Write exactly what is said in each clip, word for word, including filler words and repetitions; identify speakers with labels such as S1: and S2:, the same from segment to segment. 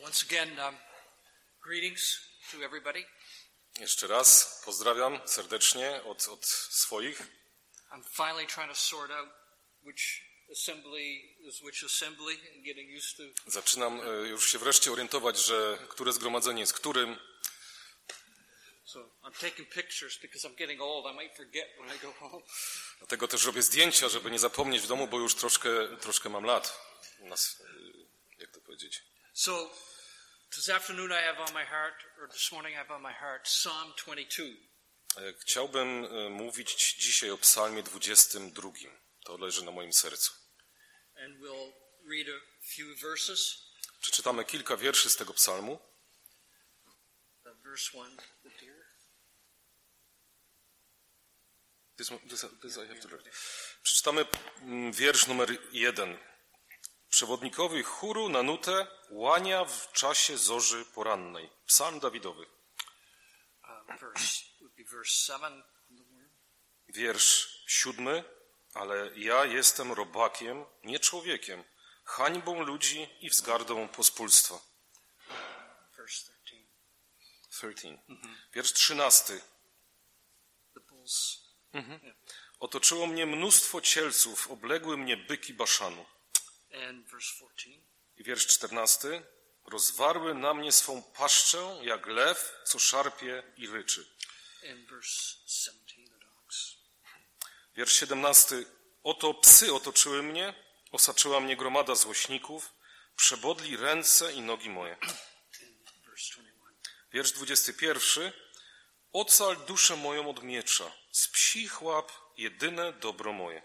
S1: Once again, um, greetings to everybody.
S2: Jeszcze raz pozdrawiam serdecznie od, od swoich.
S1: I'm finally trying to sort out which assembly is which assembly and getting used to.
S2: Zaczynam już się wreszcie orientować, że które zgromadzenie jest którym.
S1: So I'm taking pictures because I'm getting old. I might forget when I go home.
S2: Dlatego też robię zdjęcia, żeby nie zapomnieć w domu, bo już troszkę, troszkę mam lat. Nas, jak to powiedzieć?
S1: So this afternoon I have on my heart, or this morning I have on my heart, Psalm twenty-two.
S2: Chciałbym mówić dzisiaj o Psalmie dwudziestym drugim. To leży na moim sercu.
S1: And we'll read a few verses.
S2: Przeczytamy kilka wierszy z tego psalmu.
S1: Uh, verse one, the deer.
S2: This, this, this I have to read. Przeczytamy wiersz numer jeden. Przewodnikowi chóru na nutę łania w czasie zorzy porannej. Psalm Dawidowy.
S1: Uh, verse would be verse seven.
S2: Wiersz siódmy. Ale ja jestem robakiem, nie człowiekiem, hańbą ludzi i wzgardą pospólstwa.
S1: Verse thirteen.
S2: thirteen. Mhm. Wiersz trzynasty.
S1: The bulls.
S2: Mhm. Yeah. Otoczyło mnie mnóstwo cielców, obległy mnie byki Baszanu.
S1: And verse fourteen.
S2: I wiersz czternasty. Rozwarły na mnie swą paszczę, jak lew, co szarpie i ryczy.
S1: And verse seventeen, the dogs.
S2: Wiersz siedemnasty. Oto psy otoczyły mnie, osaczyła mnie gromada złośników, przebodli ręce i nogi moje. Wiersz dwudziesty pierwszy. Ocal duszę moją od miecza, z psich łap jedyne dobro moje.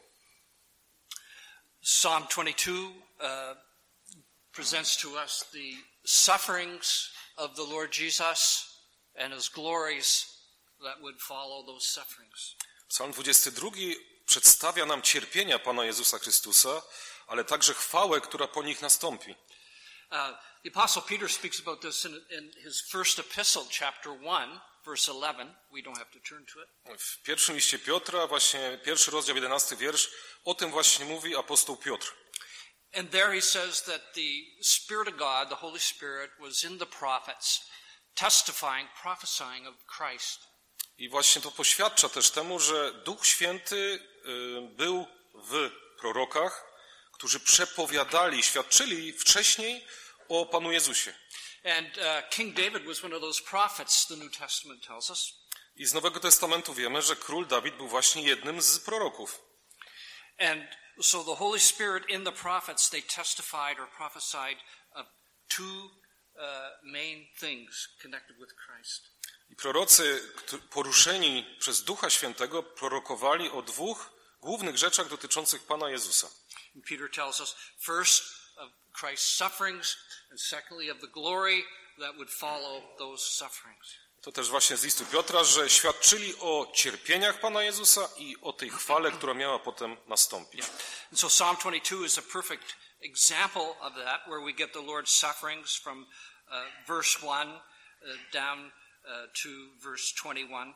S1: Psalm twenty-two uh, presents to us the sufferings of the Lord Jesus and his glories that would follow those sufferings.
S2: Psalm dwudziesty drugi przedstawia nam cierpienia Pana Jezusa Chrystusa, ale także chwałę, która po nich nastąpi.
S1: Uh, the Apostle Peter speaks about this in, in his first epistle, chapter one, verse eleven. We don't have to turn to it.
S2: W pierwszym liście Piotra, właśnie pierwszy rozdział, jedenasty wiersz, o tym właśnie mówi apostoł Piotr.
S1: And there he says that the Spirit of God, the Holy Spirit, was in the prophets, testifying, prophesying of Christ.
S2: I właśnie to poświadcza też temu, że Duch Święty był w prorokach, którzy przepowiadali, świadczyli wcześniej o Panu Jezusie.
S1: And uh, King David was one of those prophets, the New Testament tells us.
S2: I z Nowego Testamentu wiemy, że król Dawid był właśnie jednym z proroków.
S1: And so the Holy Spirit in the prophets, they testified or prophesied of two uh, main things connected with Christ.
S2: I prorocy poruszeni przez Ducha Świętego prorokowali o dwóch głównych rzeczach dotyczących Pana Jezusa.
S1: Peter tells us first of Christ's sufferings and secondly of the glory that would follow those sufferings.
S2: To też właśnie z listu Piotra, że świadczyli o cierpieniach Pana Jezusa i o tej chwale, która miała potem nastąpić.
S1: Yeah. And so Psalm twenty-two is a perfect example of that, where we get the Lord's sufferings from uh, verse one uh, down Uh, to verse twenty-one.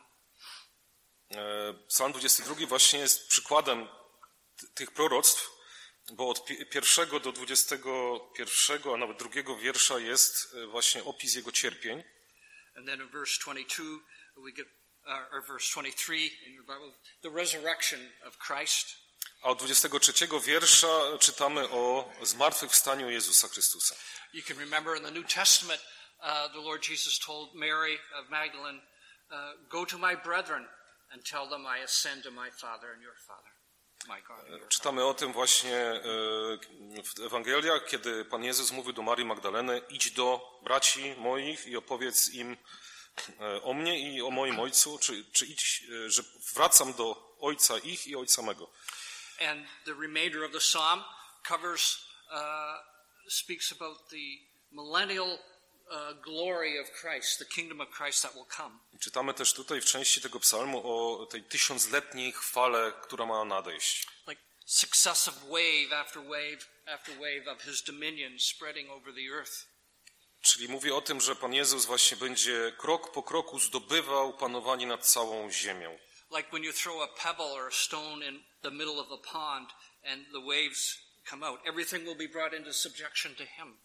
S2: Psalm dwudziesty drugi właśnie jest przykładem t- tych proroctw, bo od pi- pierwszego do dwudziestego pierwszego, a nawet drugiego wiersza jest właśnie opis jego cierpień.
S1: And then in verse twenty-two we get, uh, or verse twenty-three in your Bible, the resurrection of Christ.
S2: A od dwudziestego trzeciego wiersza czytamy o zmartwychwstaniu Jezusa Chrystusa.
S1: You can remember in the New Testament Uh, the Lord Jesus told Mary of Magdalene, uh, go to my brethren and tell them I ascend to my Father and your Father, my God and your
S2: Czytamy o tym właśnie w Ewangeliach, kiedy Pan Jezus mówi do Marii Magdaleny, idź do braci moich i opowiedz im o mnie i o moim Ojcu, czy, czy idź, że wracam do Ojca ich i Ojca mego.
S1: And the remainder of the psalm covers, uh, speaks about the millennial Uh, glory of Christ, the kingdom of Christ that will come.
S2: Czytamy też tutaj w części tego psalmu o tej tysiącletniej chwale, która ma nadejść.
S1: Like successive wave after wave after wave of his dominion spreading over the earth.
S2: Czyli mówi o tym, że Pan Jezus właśnie będzie krok po kroku zdobywał panowanie nad całą ziemią.
S1: Like when you throw a pebble or a stone in the middle of a pond and the waves come out, everything will be brought into subjection to him.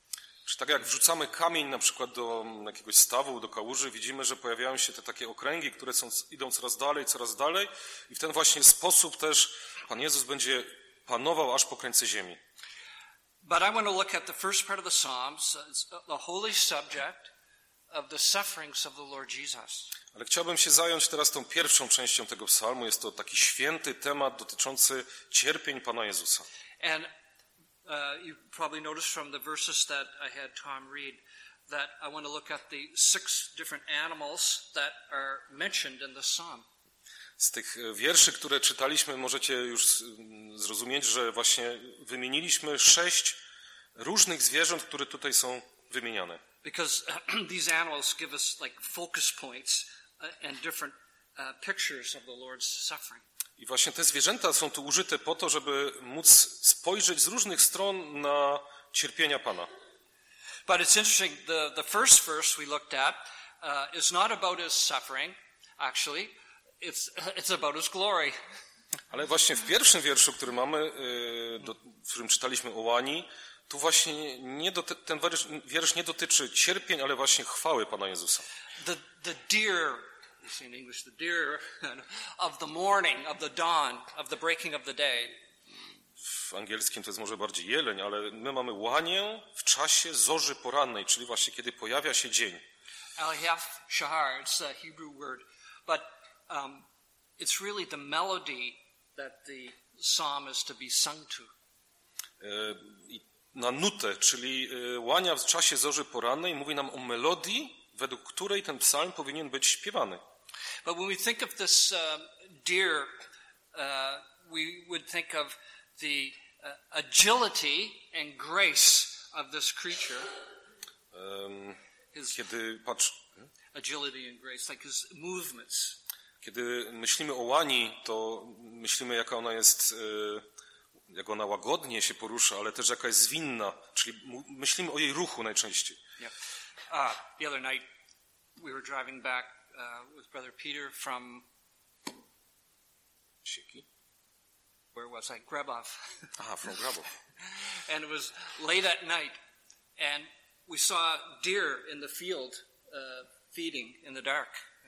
S2: Czy tak jak wrzucamy kamień na przykład do jakiegoś stawu, do kałuży, widzimy, że pojawiają się te takie okręgi, które są, idą coraz dalej, coraz dalej i w ten właśnie sposób też Pan Jezus będzie panował aż po krańce ziemi.
S1: But I want to look at the first part of the Psalms, the holy subject of the sufferings of the Lord Jesus.
S2: Ale chciałbym się zająć teraz tą pierwszą częścią tego psalmu. Jest to taki święty temat dotyczący cierpień Pana Jezusa.
S1: And uh, you probably noticed from the verses that I had Tom read that I want to look at the six different animals that are mentioned in the psalm.
S2: Z tych wierszy, które czytaliśmy, możecie już zrozumieć, że właśnie wymieniliśmy sześć różnych zwierząt, które tutaj są wymieniane.
S1: Because these animals give us like focus points and different uh, pictures of the Lord's suffering.
S2: I właśnie te zwierzęta są tu użyte po to, żeby móc spojrzeć z różnych stron na cierpienia Pana.
S1: But it's interesting, the, the first verse we looked at uh, is not about his suffering, actually. It's, it's about his glory.
S2: Ale właśnie w pierwszym wierszu, który mamy, do, w którym czytaliśmy o łani, tu właśnie nie doty, ten wiersz, wiersz nie dotyczy cierpień, ale właśnie chwały Pana Jezusa.
S1: The, the deer, you say in English, the deer of the morning, of the dawn, of the breaking of the day.
S2: W angielskim to jest może bardziej jeleń, ale my mamy łanię w czasie zorzy porannej, czyli właśnie kiedy pojawia się dzień.
S1: Aliyaf shahar, it's a Hebrew word, but um, it's really the melody that the psalm is to be sung to.
S2: I na nutę, czyli łania w czasie zorzy porannej mówi nam o melodii, według której ten psalm powinien być śpiewany.
S1: But when we think of this uh, deer, uh, we would think of the uh, agility and grace of this creature.
S2: Um,
S1: his
S2: kiedy patrz,
S1: agility and grace, like his movements.
S2: Kiedy myślimy o łani, to myślimy, jaka ona jest, jak ona łagodnie się porusza, ale też jaka jest zwinna, czyli myślimy o jej ruchu najczęściej.
S1: Yeah. Uh, the other night we were driving back uh, with Brother Peter from
S2: Sieki?
S1: Where was I? Grabov.
S2: Aha, from Grabov.
S1: And it was late at night, and we saw deer in the field uh, feeding in the dark.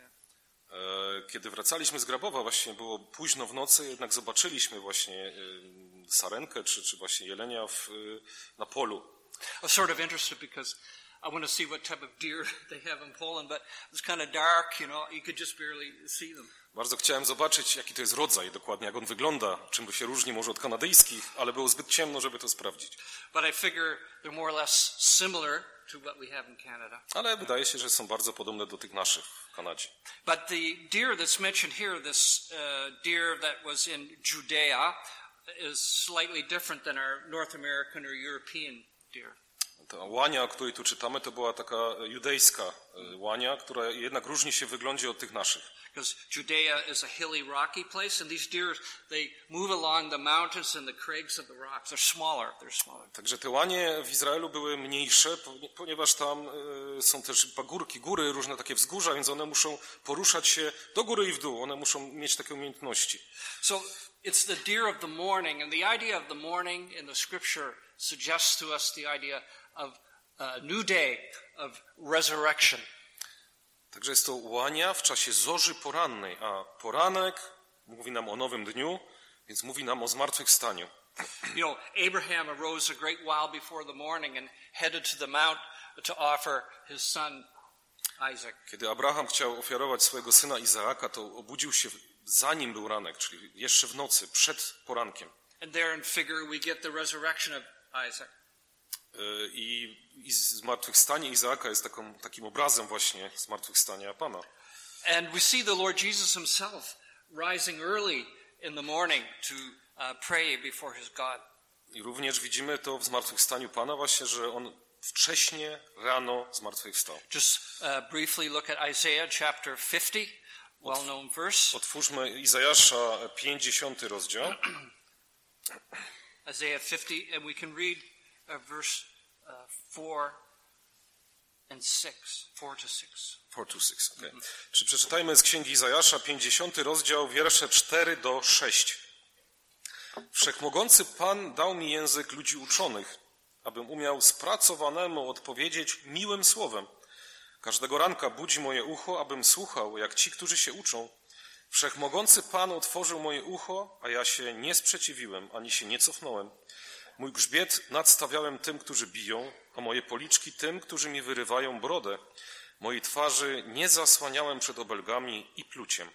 S2: Kiedy wracaliśmy z Grabowa, właśnie było późno w nocy, jednak zobaczyliśmy właśnie sarenkę, czy, czy właśnie jelenia w, na polu.
S1: I was sort of interested because I want to see what type of deer they have in Poland, but it's kind of dark, you know, you could just barely see them.
S2: Bardzo chciałem zobaczyć, jaki to jest rodzaj dokładnie, jak on wygląda, czym się różni może od kanadyjskich, ale było zbyt ciemno, żeby to sprawdzić.
S1: But I figure they're more or less similar to what we have in Canada.
S2: Ale wydaje się, że są bardzo podobne do tych naszych w Kanadzie.
S1: But the deer that's mentioned here, this uh, deer that was in Judea, is slightly different than our North American or European deer.
S2: Ta łania, o której tu czytamy, to była taka judejska łania, która jednak różni się w wyglądzie od tych naszych.
S1: Because Judea is a hilly, rocky place, and these deer, they move along the mountains and the crags of the rocks. They're smaller. They're smaller.
S2: Także te łanie w Izraelu były mniejsze, ponieważ tam są też pagórki, góry, różne takie wzgórza, więc one muszą poruszać się do góry i w dół. One muszą mieć takie umiejętności.
S1: So it's the deer of the morning, and the idea of the morning in the scripture suggests to us the idea of a new day, of resurrection.
S2: Także jest to łania w czasie zorzy porannej, a poranek mówi nam o nowym dniu, więc mówi nam o zmartwychwstaniu.
S1: You know, Abraham arose a great while before the morning and headed to the mount to offer his son Isaac.
S2: Kiedy Abraham chciał ofiarować swojego syna Izaaka, to obudził się zanim był ranek, czyli jeszcze w nocy, przed porankiem.
S1: And there in figure we get the resurrection of Isaac.
S2: I, i zmartwychwstanie Izaaka jest taką, takim obrazem właśnie zmartwychwstania Pana.
S1: And we see the Lord Jesus himself rising early in the morning to uh, pray before his God.
S2: I również widzimy to w zmartwychwstaniu Pana właśnie, że on wcześnie rano zmartwychwstał.
S1: Just uh, briefly look at Isaiah chapter fifty, well-known verse.
S2: Otwórzmy Izajasza pięćdziesiąty rozdział.
S1: Isaiah fifty, and we can read uh, verse uh, four and six, four to six.
S2: Four to six, okay. Mm-hmm. Czy przeczytajmy z Księgi Izajasza pięćdziesiąty rozdział, wiersze cztery do sześciu. Wszechmogący Pan dał mi język ludzi uczonych, abym umiał spracowanemu odpowiedzieć miłym słowem. Każdego ranka budzi moje ucho, abym słuchał, jak ci, którzy się uczą. Wszechmogący Pan otworzył moje ucho, a ja się nie sprzeciwiłem, ani się nie cofnąłem. Mój grzbiet nadstawiałem tym, którzy biją, a moje policzki tym, którzy mi wyrywają brodę. Mojej twarzy nie zasłaniałem przed obelgami i pluciem.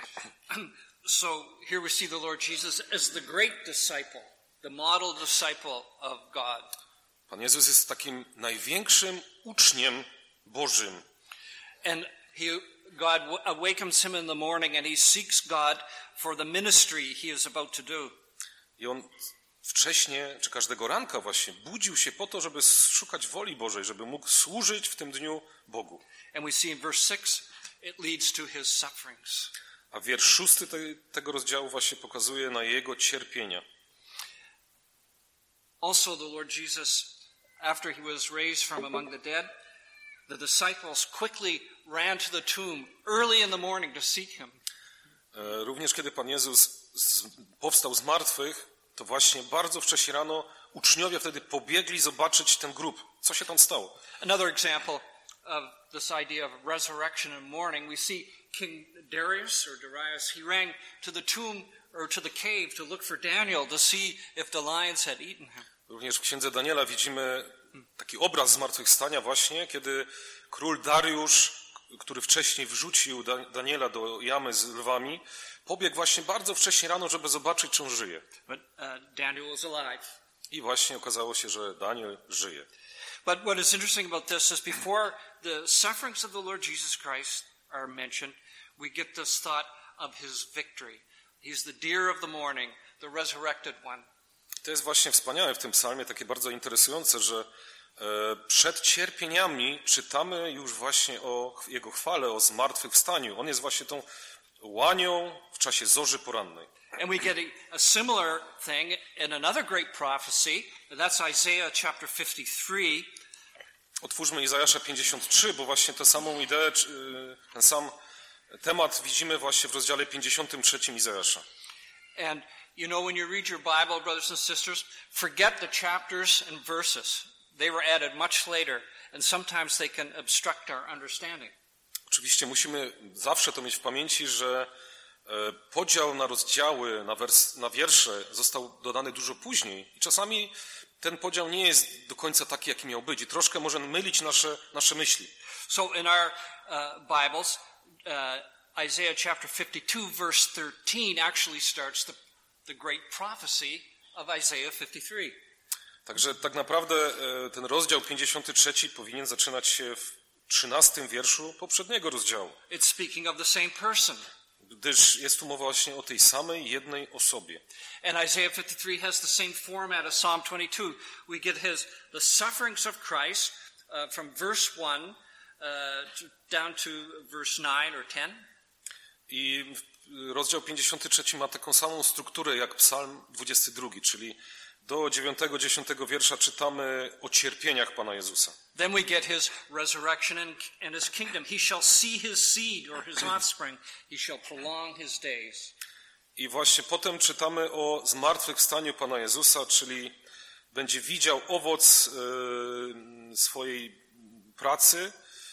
S1: So here we see the Lord Jesus as the great disciple, the model disciple of God.
S2: Pan Jezus jest takim największym uczniem Bożym.
S1: And he, God awakens him in the morning and he seeks God for the ministry he is about to do.
S2: I on wcześniej, czy każdego ranka właśnie, budził się po to, żeby szukać woli Bożej, żeby mógł służyć w tym dniu Bogu.
S1: And we see in verse six, it leads to his sufferings.
S2: A wiersz szósty te, tego rozdziału właśnie pokazuje na jego cierpienia.
S1: Also the Lord Jesus, after he was raised from among the dead, the disciples quickly ran to the tomb early in the morning to seek him.
S2: Również kiedy Pan Jezus z, powstał z martwych, to właśnie bardzo wcześnie rano uczniowie wtedy pobiegli zobaczyć ten grób. Co się tam stało?
S1: Another example of this idea of resurrection and mourning, we see King Darius or Darius, he ran to the tomb or to the cave to look for Daniel to see if the lions had eaten him.
S2: Również w księdze Daniela widzimy taki obraz zmartwychwstania właśnie, kiedy król Dariusz, który wcześniej wrzucił Daniela do jamy z lwami, pobiegł właśnie bardzo wcześnie rano, żeby zobaczyć, czy on żyje.
S1: But uh, Daniel was alive.
S2: I właśnie okazało się, że Daniel żyje.
S1: But what is interesting about this is before the sufferings of the Lord Jesus Christ are mentioned, we get this thought of his victory. He's the deer of the morning, the resurrected one.
S2: To jest właśnie wspaniałe w tym psalmie, takie bardzo interesujące, że przed cierpieniami czytamy już właśnie o jego chwale, o zmartwychwstaniu. On jest właśnie tą łanią w czasie zorzy porannej.
S1: And we get a, a similar thing in another great prophecy, and that's Isaiah chapter fifty-three.
S2: Otwórzmy Izajasza pięćdziesiąt trzy, bo właśnie tę samą ideę, ten sam temat widzimy właśnie w rozdziale pięćdziesiątym trzecim Izajasza.
S1: And you know, when you read your Bible, brothers and sisters, forget the chapters and verses. They were added much later, and sometimes they can obstruct our understanding.
S2: Oczywiście musimy zawsze to mieć w pamięci, że podział na rozdziały, na, wers, na wiersze został dodany dużo później. I czasami ten podział nie jest do końca taki, jaki miał być. I troszkę może mylić nasze, nasze myśli.
S1: So in our uh, Bibles, uh, Isaiah chapter fifty-two, verse thirteen actually starts the, the great prophecy of Isaiah fifty-three.
S2: Także tak naprawdę ten rozdział pięćdziesiąty trzeci powinien zaczynać się w trzynastym wierszu poprzedniego rozdziału.
S1: It's speaking of the same person.
S2: Gdyż jest tu mowa właśnie o tej samej jednej osobie.
S1: And Isaiah fifty-three has the same format as Psalm twenty-two. We get his the sufferings of Christ uh, from verse one uh, to, down to verse nine or ten.
S2: I rozdział pięćdziesiąty trzeci ma taką samą strukturę jak Psalm dwudziesty drugi, czyli do dziewiątego, dziesiątego wiersza czytamy o cierpieniach Pana Jezusa.
S1: Then we get his resurrection and, and his kingdom. He shall see his seed or his offspring. He shall prolong his days.
S2: I właśnie potem czytamy o zmartwychwstaniu Pana Jezusa, czyli będzie widział owoc e, swojej pracy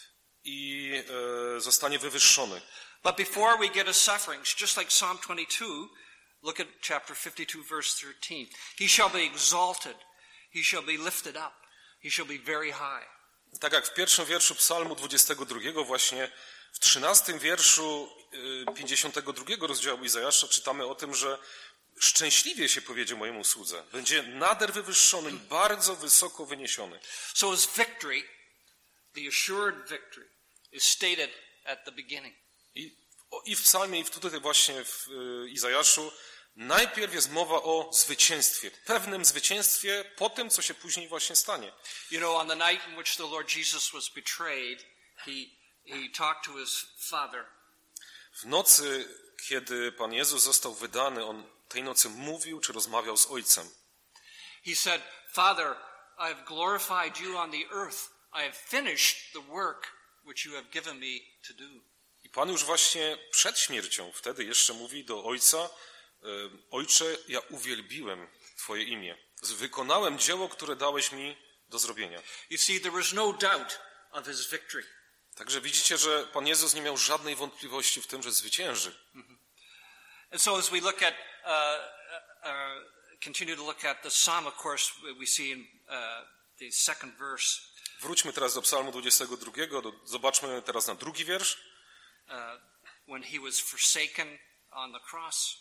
S2: i e, zostanie wywyższony.
S1: But before we get his sufferings, just like Psalm twenty-two, look at chapter fifty-two, verse thirteen. He shall be exalted. He shall be lifted up. He shall be very high.
S2: Tak jak w pierwszym wierszu Psalmu dwudziestego drugiego, właśnie w trzynastym wierszu pięćdziesiątego drugiego rozdziału Izajasza czytamy o tym, że szczęśliwie się powiedzie mojemu słudze. Będzie nader wywyższony i bardzo wysoko wyniesiony.
S1: So his victory, the assured victory, is stated at the beginning.
S2: I, i w psalmie, i tutaj właśnie w Izajaszu najpierw jest mowa o zwycięstwie, pewnym zwycięstwie po tym, co się później właśnie stanie.
S1: You know, on the night in which the Lord Jesus was betrayed, he he talked to his father.
S2: W nocy, kiedy Pan Jezus został wydany, on tej nocy mówił czy rozmawiał z Ojcem.
S1: He said, Father, I have glorified you on the earth. I have finished the work which you have given me to do.
S2: I Pan już właśnie przed śmiercią wtedy jeszcze mówi do Ojca: Ojcze, ja uwielbiłem Twoje imię. Wykonałem dzieło, które dałeś mi do zrobienia.
S1: You see, there was no doubt of his victory.
S2: Także widzicie, że Pan Jezus nie miał żadnej wątpliwości w tym, że zwycięży.
S1: Mm-hmm. And so as we look at, uh, uh, continue to look at the psalm, of course, we see in uh, the second verse.
S2: Wróćmy teraz do Psalmu dwudziestego drugiego. Do, zobaczmy teraz na drugi wiersz.
S1: Uh, when he was forsaken on the cross.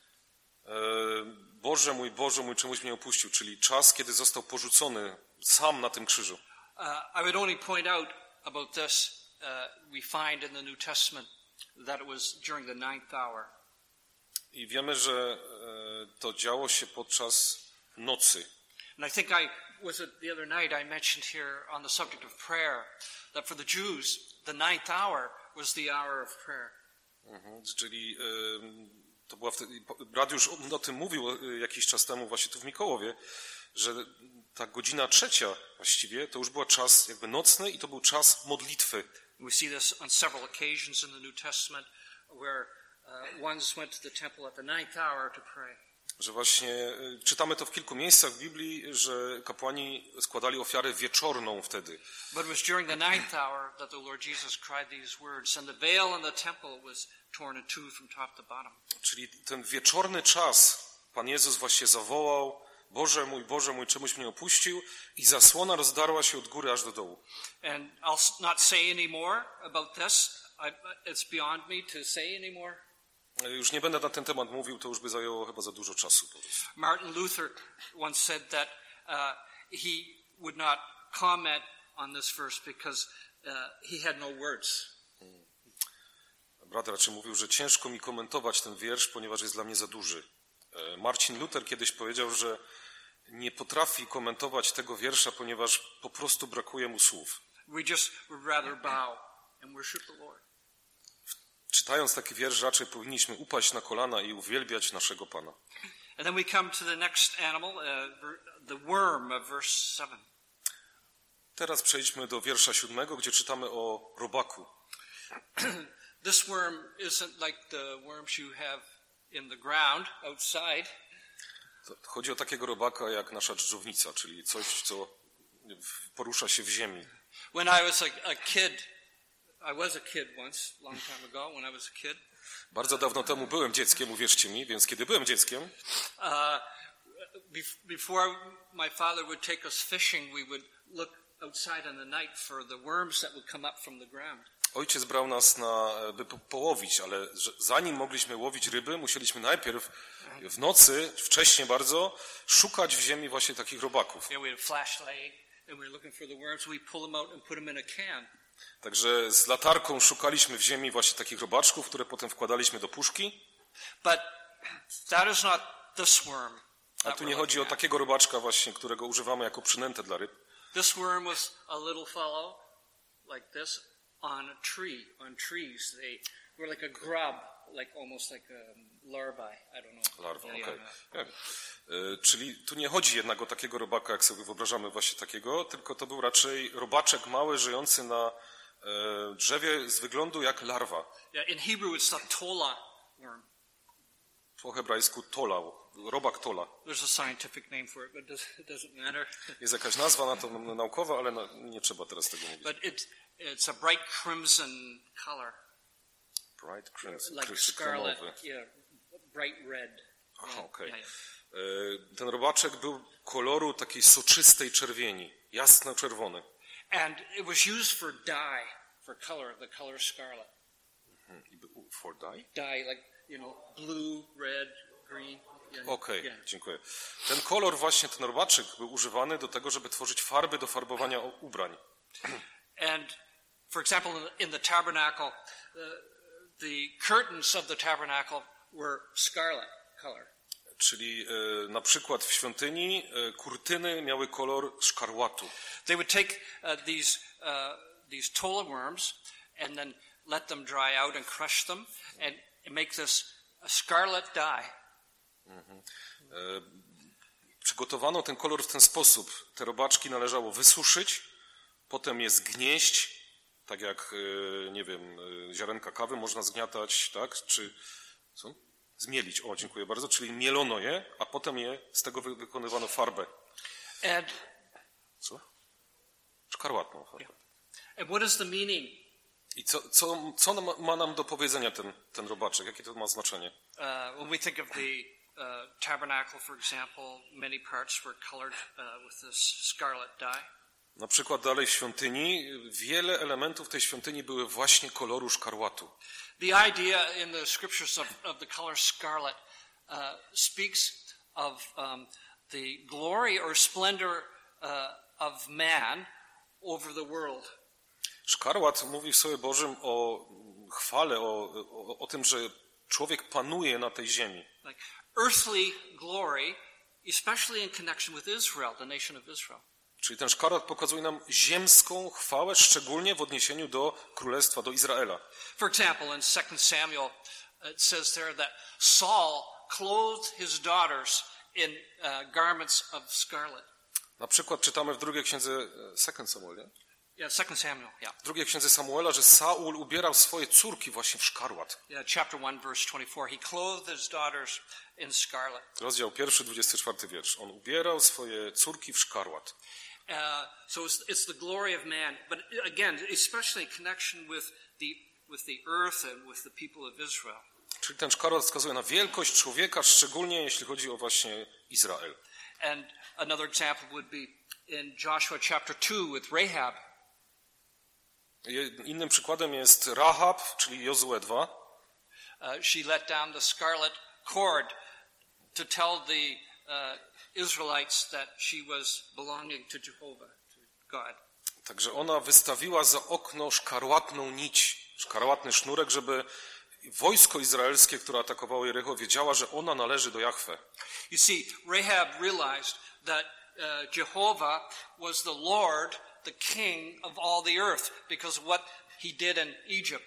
S2: Boże mój, Boże mój, czemuś mnie opuścił, czyli czas, kiedy został porzucony sam na tym krzyżu.
S1: Uh, I would only point out about this, uh, we find in the New Testament that it was during the ninth hour.
S2: I wiemy, że to działo się podczas nocy.
S1: And I think I was it the other night I mentioned here on the subject of prayer that for the Jews the ninth hour was the hour of prayer.
S2: Mhm, czyli to była wtedy, brat już o tym mówił jakiś czas temu właśnie tu w Mikołowie, że ta godzina trzecia właściwie to już była czas jakby nocny i to był czas modlitwy.
S1: We see this on several occasions in the New Testament where uh, ones went to the temple at the ninth hour to pray.
S2: Że właśnie czytamy to w kilku miejscach w Biblii, że kapłani składali ofiarę wieczorną wtedy.
S1: But it was during the ninth hour that the Lord Jesus cried these words, and the veil in the temple was torn in two from top to bottom.
S2: Czyli ten wieczorny czas Pan Jezus właśnie zawołał: Boże mój, Boże mój, czemuś mnie opuścił, i zasłona rozdarła się od góry aż do dołu.
S1: And I'll not say any more about this. I, it's beyond me to say any more.
S2: Już nie będę na ten temat mówił, to już by zajęło chyba za dużo czasu po prostu.
S1: Martin Luther once said that uh, he would not comment on this verse because uh, he had no words.
S2: Hmm. Brat raczej mówił, że ciężko mi komentować ten wiersz, ponieważ jest dla mnie za duży. Marcin Luther kiedyś powiedział, że nie potrafi komentować tego wiersza, ponieważ po prostu brakuje mu słów.
S1: We just would rather bow and worship the Lord.
S2: Czytając taki wiersz, raczej powinniśmy upaść na kolana i uwielbiać naszego Pana.
S1: And then we come to the next animal, uh, the worm of verse seven.
S2: Teraz przejdźmy do wiersza siódmego, gdzie czytamy o robaku.
S1: This worm isn't like the worms you have in the ground outside.
S2: To chodzi o takiego robaka jak nasza dżdżownica, czyli coś, co porusza się w ziemi.
S1: When I was a, a kid, I was a kid once, long time ago, when I was a kid.
S2: Bardzo dawno temu byłem dzieckiem, uwierzcie mi, więc kiedy byłem dzieckiem,
S1: uh, before my father would take us fishing, we would look outside in the night for the worms that would come up from the ground.
S2: Ojciec brał nas na, by połowić, ale zanim mogliśmy łowić ryby, musieliśmy najpierw w nocy, wcześnie bardzo, szukać w ziemi właśnie takich robaków.
S1: Yeah, we had a flashlight and we were looking for the worms. We pull them out and put them in a can.
S2: Także z latarką szukaliśmy w ziemi właśnie takich robaczków, które potem wkładaliśmy do puszki.
S1: But that is not this worm.
S2: A tu nie chodzi o takiego robaczka właśnie, którego używamy jako przynętę dla ryb.
S1: This worm was a little fellow like this on a tree, on trees. They were like a grub, like almost like a larvae. I don't know.
S2: Larwa,
S1: yeah,
S2: okej.
S1: yeah.
S2: Okay. Czyli tu nie chodzi jednak o takiego robaka, jak sobie wyobrażamy właśnie takiego, tylko to był raczej robaczek mały, żyjący na e, drzewie z wyglądu jak larwa.
S1: Yeah, in Hebrew it's the tola worm.
S2: Po hebrajsku tola, robak tola.
S1: There's a scientific name for it, but it doesn't matter.
S2: Jest jakaś nazwa na to naukowa, ale na, nie trzeba teraz tego mówić.
S1: But it's, it's a bright crimson color.
S2: Bright crimson,
S1: Like
S2: kremowy.
S1: scarlet, yeah, bright red.
S2: Aha, okej.
S1: Yeah, yeah.
S2: Ten robaczek był koloru takiej soczystej czerwieni, jasno-czerwony.
S1: And it was used for dye, for color, the color scarlet.
S2: For dye?
S1: Dye, like, you know, blue, red, green. Yeah,
S2: Okej,
S1: yeah.
S2: dziękuję. Ten kolor właśnie, ten robaczek był używany do tego, żeby tworzyć farby do farbowania ubrań.
S1: And, for example, in the tabernacle, uh, the curtains of the tabernacle were scarlet color.
S2: Czyli e, na przykład w świątyni e, kurtyny miały kolor szkarłatu.
S1: They would take uh, these uh, these tola worms and then let them dry out and crush them and make this a scarlet dye.
S2: Mhm. E, przygotowano ten kolor w ten sposób. Te robaczki należało wysuszyć, potem je zgnieść, tak jak, e, nie wiem, e, ziarenka kawy można zgniatać, tak? Czy co? Zmielić, o dziękuję bardzo, czyli mielono je, a potem je, z tego wykonywano farbę.
S1: And
S2: Co? Szkarłatną farbę.
S1: Yeah. And what is the meaning?
S2: I co, co, co nam, ma nam do powiedzenia ten, ten robaczek? Jakie to ma znaczenie?
S1: Uh, when we think of the uh, tabernacle, for example, many parts were colored uh, with this scarlet dye.
S2: Na przykład dalej w świątyni, wiele elementów tej świątyni były właśnie koloru szkarłatu.
S1: The idea in the scriptures of, of the color scarlet uh, speaks of um, the glory or splendor uh, of man over the world.
S2: Szkarłat mówi w Słowie Bożym o chwale, o, o, o tym, że człowiek panuje na tej ziemi.
S1: Like earthly glory, especially in connection with Israel, the nation of Israel.
S2: Czyli ten szkarłat pokazuje nam ziemską chwałę, szczególnie w odniesieniu do królestwa, do Izraela.
S1: For example, in Second Samuel, it says there that Saul clothed his daughters in uh, garments of scarlet.
S2: Na przykład czytamy w drugiej księdze Second Samuel, nie?
S1: Yeah, Second Samuel, yeah.
S2: W drugiej księdze Samuela, że Saul ubierał swoje córki właśnie w szkarłat.
S1: Yeah, chapter one, verse twenty-four. He clothed his daughters in scarlet.
S2: Rozdział pierwszy, dwudziesty czwarty wiersz. On ubierał swoje córki w szkarłat.
S1: Uh, so it's, it's the glory of man, but again, especially in connection with the with the earth and with the people of Israel.
S2: Czyli ten szkarłat wskazuje na wielkość człowieka, szczególnie jeśli chodzi o właśnie Izrael.
S1: And another example would be in Joshua chapter two with Rahab.
S2: Innym przykładem jest Rahab, czyli Jozue dwa.
S1: Uh, she let down the scarlet cord to tell the uh, Israelites that she was belonging to Jehovah, to God.
S2: Także ona wystawiła za okno szkarłatną nić, szkarłatny sznurek, żeby wojsko izraelskie, które atakowało Jericho, wiedziała, że ona należy do Jahwe.
S1: You see, Rahab realized that uh, Jehovah was the Lord, the King of all the earth, because of what he did in Egypt.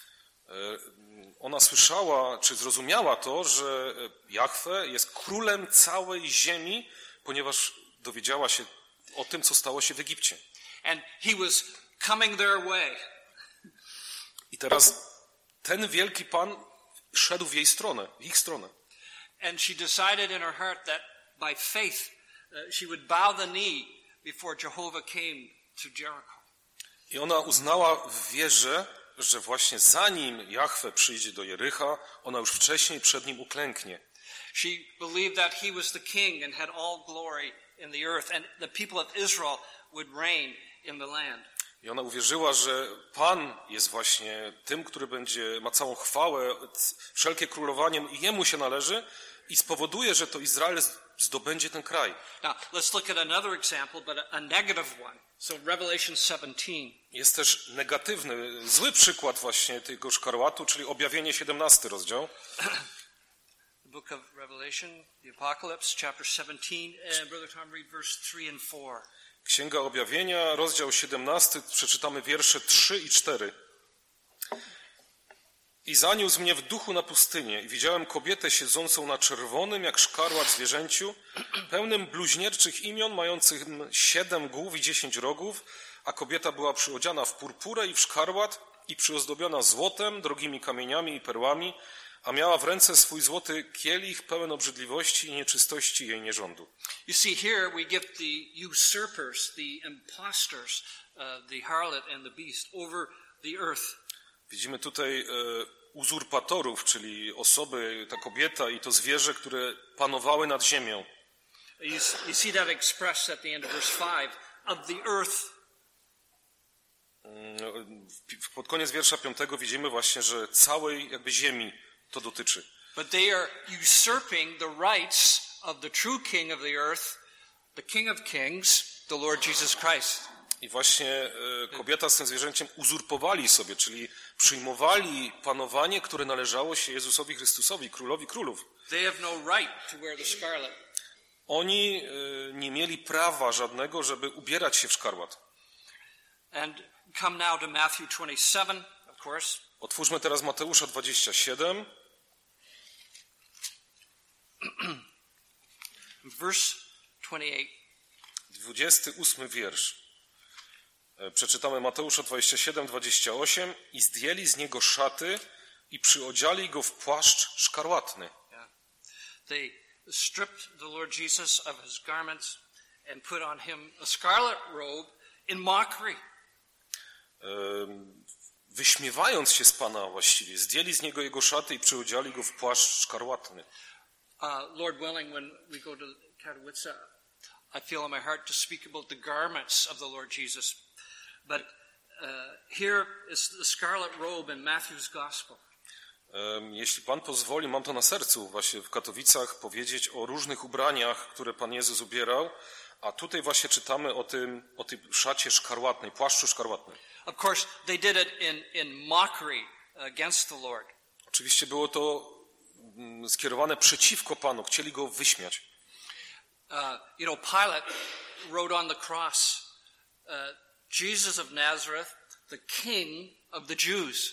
S2: Ona słyszała, czy zrozumiała to, że Jahwe jest królem całej ziemi, ponieważ dowiedziała się o tym, co stało się w Egipcie.
S1: And he was coming their way.
S2: I teraz ten wielki Pan szedł w jej stronę, w ich stronę.
S1: And she decided in her heart that by faith uh, she would bow the knee before Jehovah came to Jericho.
S2: I ona uznała w wierze, że właśnie zanim Jahwe przyjdzie do Jericha, ona już wcześniej przed nim uklęknie.
S1: She believed that he was the king and had all glory in the earth, and the people of Israel would reign in the land.
S2: I ona uwierzyła, że Pan jest właśnie tym, który będzie, ma całą chwałę, wszelkie królowanie i Jemu się należy i spowoduje, że to Izrael zdobędzie ten kraj.
S1: Now, let's look at another example, but a, a negative one. So Revelation seventeen.
S2: Jest też negatywny, zły przykład właśnie tego szkarłatu, czyli Objawienie siedemnasty rozdział.
S1: The book of Revelation, the Apocalypse, chapter seventeen, and Brother Tom read verse three and four.
S2: Księga Objawienia, rozdział siedemnasty, przeczytamy wiersze trzy i cztery. I zaniósł mnie w duchu na pustynię i widziałem kobietę siedzącą na czerwonym, jak szkarłat zwierzęciu, pełnym bluźnierczych imion, mającym siedem głów i dziesięć rogów, a kobieta była przyodziana w purpurę i w szkarłat i przyozdobiona złotem, drogimi kamieniami i perłami, a miała w ręce swój złoty kielich pełen obrzydliwości i nieczystości jej nierządu.
S1: You see, here we give the usurpers, the impostors, uh, the harlot and the beast over the earth.
S2: Widzimy tutaj e, uzurpatorów, czyli osoby, ta kobieta i to zwierzę, które panowały nad ziemią.
S1: You, you see that expressed at the end of verse five, of the earth.
S2: Pod koniec wiersza piątego widzimy właśnie, że całej jakby ziemi to dotyczy.
S1: But they are usurping the rights of the true king of the earth, the King of Kings, the Lord Jesus Christ.
S2: I właśnie e, kobieta z tym zwierzęciem uzurpowali sobie, czyli przyjmowali panowanie, które należało się Jezusowi Chrystusowi, królowi królów.
S1: They have no right to wear the scarlet.
S2: Oni e, nie mieli prawa żadnego, żeby ubierać się w szkarłat.
S1: And come now to Matthew twenty-seven, of course.
S2: Otwórzmy teraz Mateusza dwadzieścia siedem.
S1: Verse twenty-eight.
S2: dwudziesty ósmy wiersz. Przeczytamy Mateusza dwadzieścia siedem, dwadzieścia osiem. I zdjęli z niego szaty i przyodziali go w płaszcz szkarłatny.
S1: Yeah. They stripped the Lord Jesus of his garments and put on him a scarlet robe in mockery.
S2: Wyśmiewając się z Pana właściwie, zdjęli z niego jego szaty i przyodziali go w płaszcz szkarłatny.
S1: Uh, Lord willing, when we go to Katowice, I feel in my heart to speak about the garments of the Lord Jesus. But uh, here is the scarlet robe in Matthew's Gospel.
S2: Jeśli Pan pozwoli, mam to na sercu właśnie w Katowicach powiedzieć o różnych ubraniach, które Pan Jezus ubierał, a tutaj właśnie czytamy o tym, o tej szacie szkarłatnej, płaszczu szkarłatnym.
S1: Of course, they did it in, in mockery against the Lord.
S2: Oczywiście było to skierowane przeciwko Panu, chcieli go wyśmiać.
S1: Uh, you know, Pilate wrote on the cross, uh, Jesus of Nazareth, the King of the Jews.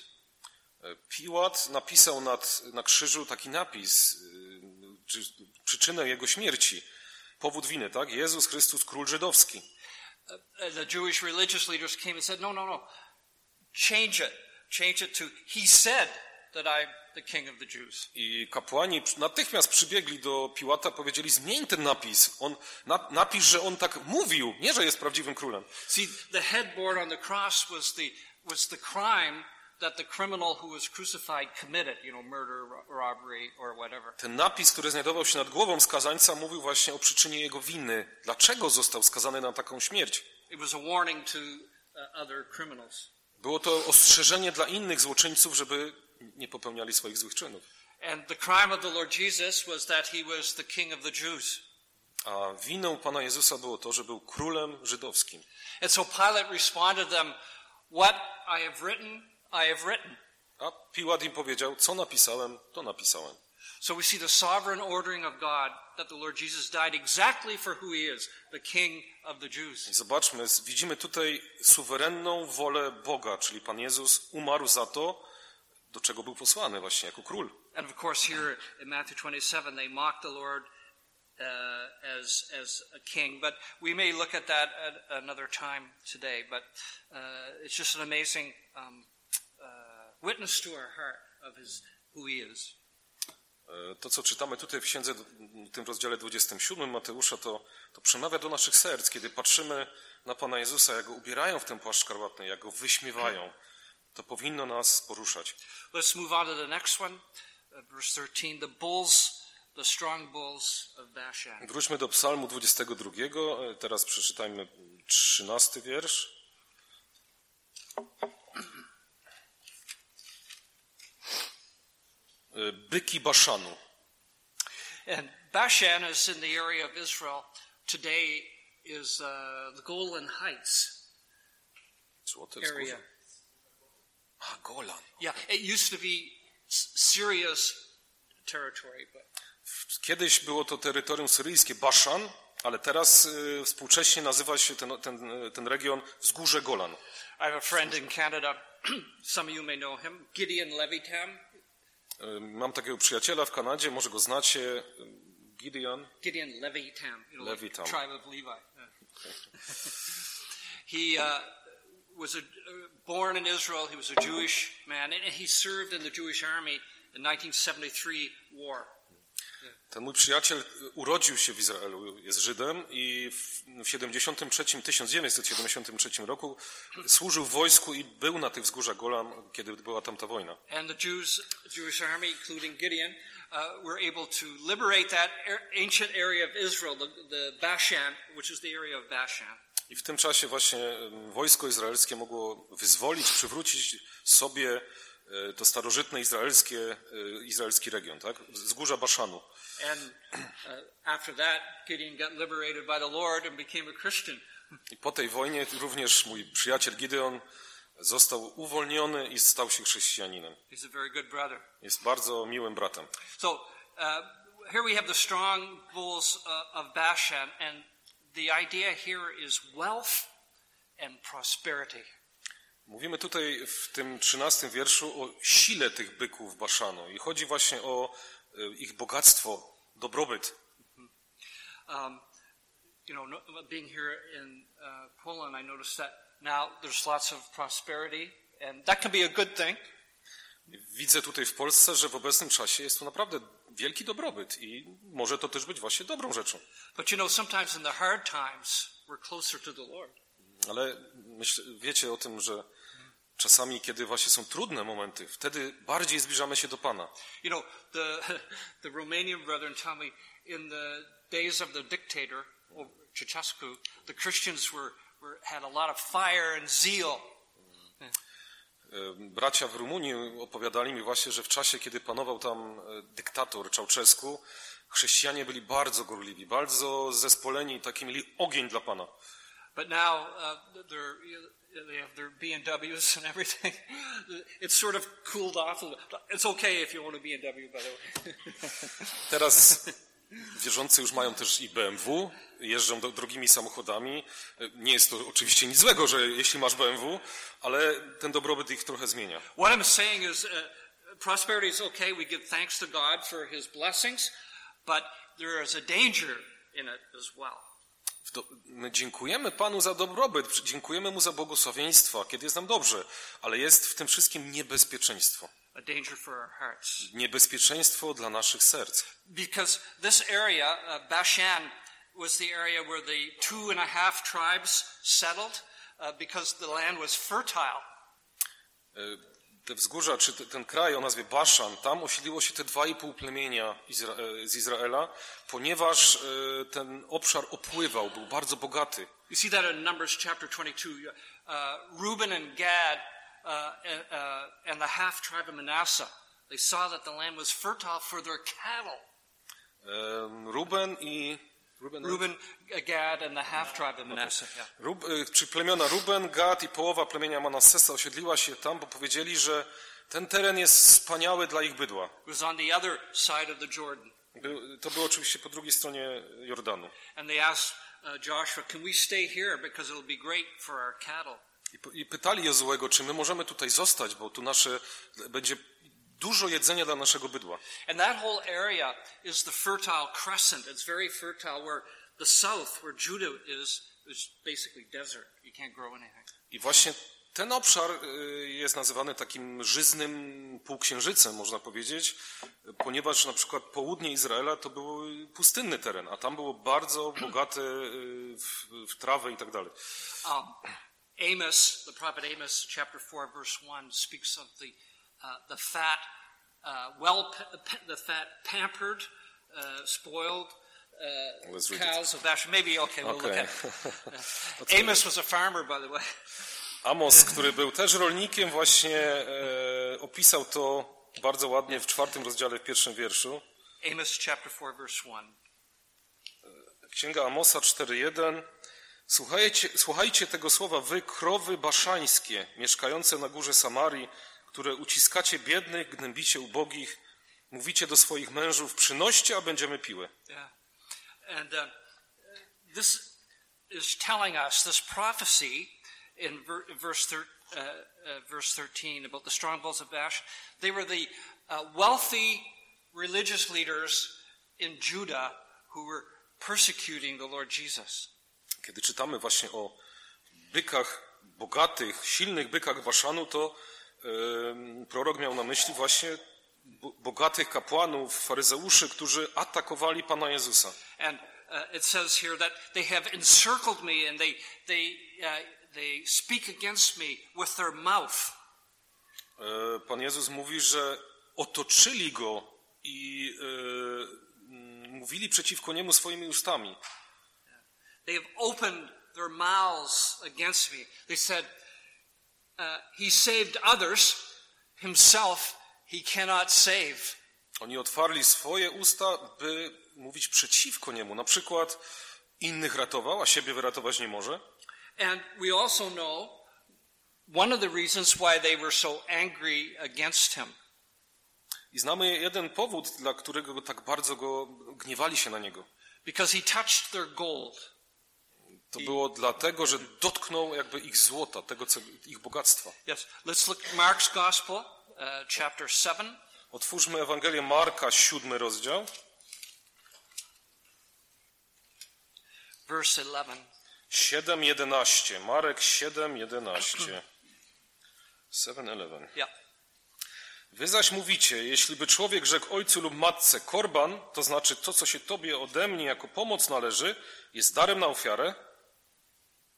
S2: Piłat napisał nad, na krzyżu taki napis, czy, przyczynę jego śmierci, powód winy, tak? Jezus Chrystus, król żydowski.
S1: Uh, the Jewish religious leaders came and said, no, no, no, change it, change it to, he said that I'm the King of the Jews.
S2: I kapłani natychmiast przybiegli do Piłata, powiedzieli, zmień ten napis. On, na, napisz, że on tak mówił, nie, że jest prawdziwym królem.
S1: See, the headboard on the cross was the, was the crime that the criminal who was crucified committed, you know, murder, robbery or whatever.
S2: Ten napis, który znajdował się nad głową skazańca, mówił właśnie o przyczynie jego winy. Dlaczego został skazany na taką śmierć?
S1: It was a warning to uh, other criminals.
S2: Było to ostrzeżenie dla innych złoczyńców, żeby nie popełniali swoich złych czynów.
S1: And the crime of the Lord Jesus was that he was the King of the Jews.
S2: A winą Pana Jezusa było to, że był królem żydowskim.
S1: And so Pilate responded to them, what I have written, I have written.
S2: A Piłat im powiedział, co napisałem, to napisałem.
S1: So we see the sovereign ordering of God that the Lord Jesus died exactly for who he is, the King of the Jews.
S2: I zobaczmy, widzimy tutaj suwerenną wolę Boga, czyli Pan Jezus umarł za to, do czego był posłany właśnie jako król.
S1: And of course here in Matthew twenty-seven they mock the Lord uh, as as a king, but we may look at that at another time today. But uh, it's just an amazing um, uh, witness to our heart of his who he is.
S2: To, co czytamy tutaj w księdze, w tym rozdziale dwudziestym siódmym Mateusza, to, to przemawia do naszych serc, kiedy patrzymy na Pana Jezusa, jak go ubierają w ten płaszcz szkarłatny, jak go wyśmiewają. To powinno nas poruszać.
S1: Let's move on to the next one, verse thirteen. The bulls, the strong bulls of Bashan.
S2: Wróćmy do Psalmu dwudziestego drugiego. Teraz przeczytajmy trzynasty wiersz. Byki Baszanu.
S1: And Bashan is in the area of Israel. Today is uh, the Golan Heights area.
S2: A, Golan.
S1: Yeah, it used to be Syria's territory. But...
S2: Kiedyś było to terytorium syryjskie, Baszan, ale teraz y, współcześnie nazywa się ten, ten, ten region Wzgórze Golan.
S1: I have a friend in Canada. Some of you may know him, Gideon Levitam.
S2: Mam takiego przyjaciela w Kanadzie, może go znacie, Gideon.
S1: Gideon Levitam, you know,
S2: Levitam.
S1: Like tribe of Levi. He uh, was a, uh, born in Israel. He was a Jewish man, and he served in the Jewish army in nineteen seventy-three war.
S2: Ten mój przyjaciel urodził się w Izraelu, jest Żydem i w tysiąc dziewięćset siedemdziesiątym trzecim roku służył w wojsku i był na tych wzgórzach Golan, kiedy była tam ta wojna.
S1: And the Jews, Jewish army, including Gideon, uh, were able to liberate that ancient area of Israel, the, the Bashan, which is the area of Bashan.
S2: I w tym czasie właśnie wojsko izraelskie mogło wyzwolić, przywrócić sobie to starożytne izraelskie, izraelski region, tak? Wzgórza Baszanu.
S1: And uh, after that, Gideon got liberated by the Lord and became a Christian.
S2: I po tej wojnie również mój przyjaciel Gideon został uwolniony i stał się chrześcijaninem.
S1: He's a very good brother.
S2: Jest bardzo miłym bratem.
S1: So uh, here we have the strong bulls uh, of Bashan, and the idea here is wealth and prosperity.
S2: Mówimy tutaj w tym trzynastym wierszu o sile tych byków Baszanu i chodzi właśnie o ich bogactwo, dobrobyt.
S1: Um, you know, being here in uh, Poland, I noticed that now there's lots of prosperity, and that can be a good thing.
S2: Widzę tutaj w Polsce, że w obecnym czasie jest to naprawdę wielki dobrobyt i może to też być właśnie dobrą rzeczą.
S1: But you know, sometimes in the hard times, we're closer to the Lord.
S2: Ale myślę, wiecie o tym, że czasami, kiedy właśnie są trudne momenty, wtedy bardziej zbliżamy się do Pana.
S1: You know, the, the Romanian brethren tell me in the days of the dictator, Ceausescu, the Christians were, were, had a lot of fire and zeal.
S2: Bracia w Rumunii opowiadali mi właśnie, że w czasie, kiedy panował tam dyktator Ceausescu, chrześcijanie byli bardzo gorliwi, bardzo zespoleni, taki mieli ogień dla Pana.
S1: But now uh, they're, they have their B M Ws and everything. It's sort of cooled off. It's okay if you want a B M W, by the way.
S2: Teraz wierzący już mają też i B M W, jeżdżą do, drogimi samochodami. Nie jest to oczywiście nic złego, że jeśli masz B M W, ale ten dobrobyt ich trochę zmienia.
S1: What I'm saying is uh, prosperity is okay. We give thanks to God for his blessings, but there is a danger in it as well.
S2: My dziękujemy Panu za dobrobyt, dziękujemy Mu za błogosławieństwa, kiedy jest nam dobrze, ale jest w tym wszystkim niebezpieczeństwo.
S1: A danger for our hearts.
S2: Niebezpieczeństwo dla naszych serc.
S1: Because this area, uh, Bashan, was the area where the two and a half tribes settled, uh, because the land was fertile.
S2: Te wzgórza, czy ten kraj o nazwie Baszan, tam osiedliło się te dwa i pół plemienia Izra- z Izraela, ponieważ ten obszar opływał, był bardzo bogaty.
S1: You see that in Numbers chapter twenty-two. Uh, Reuben and Gad uh, uh, and the half tribe of Manasseh, they saw that the land was fertile for their cattle.
S2: Um, Ruben i
S1: Reuben, Reuben, Gad and the half tribe of Manasseh. Yeah.
S2: Rub, czy plemiona Ruben, Gad i połowa plemienia Manassesa osiedliła się tam, bo powiedzieli, że ten teren jest wspaniały dla ich bydła.
S1: It was on the other side of the Jordan.
S2: By, to było oczywiście po drugiej stronie Jordanu.
S1: And they asked uh, Joshua, can we stay here because it will be great for our cattle?
S2: I, I pytali Jozuego, czy my możemy tutaj zostać, bo tu nasze będzie dużo jedzenia dla naszego bydła.
S1: And that whole area is the fertile crescent. It's very fertile where the south, where Judah is, is basically desert. You can't grow anything.
S2: I właśnie ten obszar jest nazywany takim żyznym półksiężycem, można powiedzieć, ponieważ na przykład południe Izraela to był pustynny teren, a tam było bardzo bogate w, w trawę i tak dalej.
S1: Um, Amos, the prophet Amos, chapter four, verse one, speaks of the uh, the fat, uh, well, the fat, pampered, uh, spoiled uh, cows of Bashan. Maybe okay, we'll
S2: okay.
S1: look at it. Amos was a farmer, by the way.
S2: Amos, który był też rolnikiem, właśnie e, opisał to bardzo ładnie w czwartym rozdziale, w pierwszym wierszu.
S1: Amos chapter four, verse one.
S2: Księga Amosa cztery jeden. Słuchajcie, słuchajcie tego słowa, wy krowy baszańskie, mieszkające na górze Samarii, które uciskacie biednych, gnębicie ubogich, mówicie do swoich mężów, przynoście, a będziemy piły.
S1: Yeah. And uh, this is telling us, this prophecy in verse, thir- uh, uh, verse thirteen about the strongholds of Bashan, they were the uh, wealthy religious leaders in Judah who were persecuting the Lord Jesus.
S2: Kiedy czytamy właśnie o bykach, bogatych, silnych bykach Baszanu, to yy, prorok miał na myśli właśnie bogatych kapłanów, faryzeuszy, którzy atakowali Pana Jezusa.
S1: And uh, it says here that they have encircled me and they they uh, they speak against me with their mouth.
S2: Yy, Pan Jezus mówi, że otoczyli go i yy, mówili przeciwko niemu swoimi ustami.
S1: They have opened their mouths against me. They said, uh, he saved others, himself he cannot save.
S2: Oni otwarli swoje usta, by mówić przeciwko niemu. Na przykład innych ratował, a siebie wyratować nie może.
S1: And we also know one of the reasons why they were so angry against him.
S2: I znamy jeden powód, dla którego tak bardzo go gniewali się na niego.
S1: Because he touched their gold.
S2: To było dlatego, że dotknął jakby ich złota, tego co, ich bogactwa.
S1: Yes, let's look at Mark's Gospel, uh, chapter seven.
S2: Otwórzmy Ewangelię Marka, siódmy rozdział.
S1: Verse eleven.
S2: siedem jedenaście. Marek siedem jedenaście. siedem jedenaście.
S1: Yeah.
S2: Wy zaś mówicie, jeśli by człowiek rzekł ojcu lub matce korban, to znaczy to, co się tobie ode mnie jako pomoc należy, jest darem na ofiarę.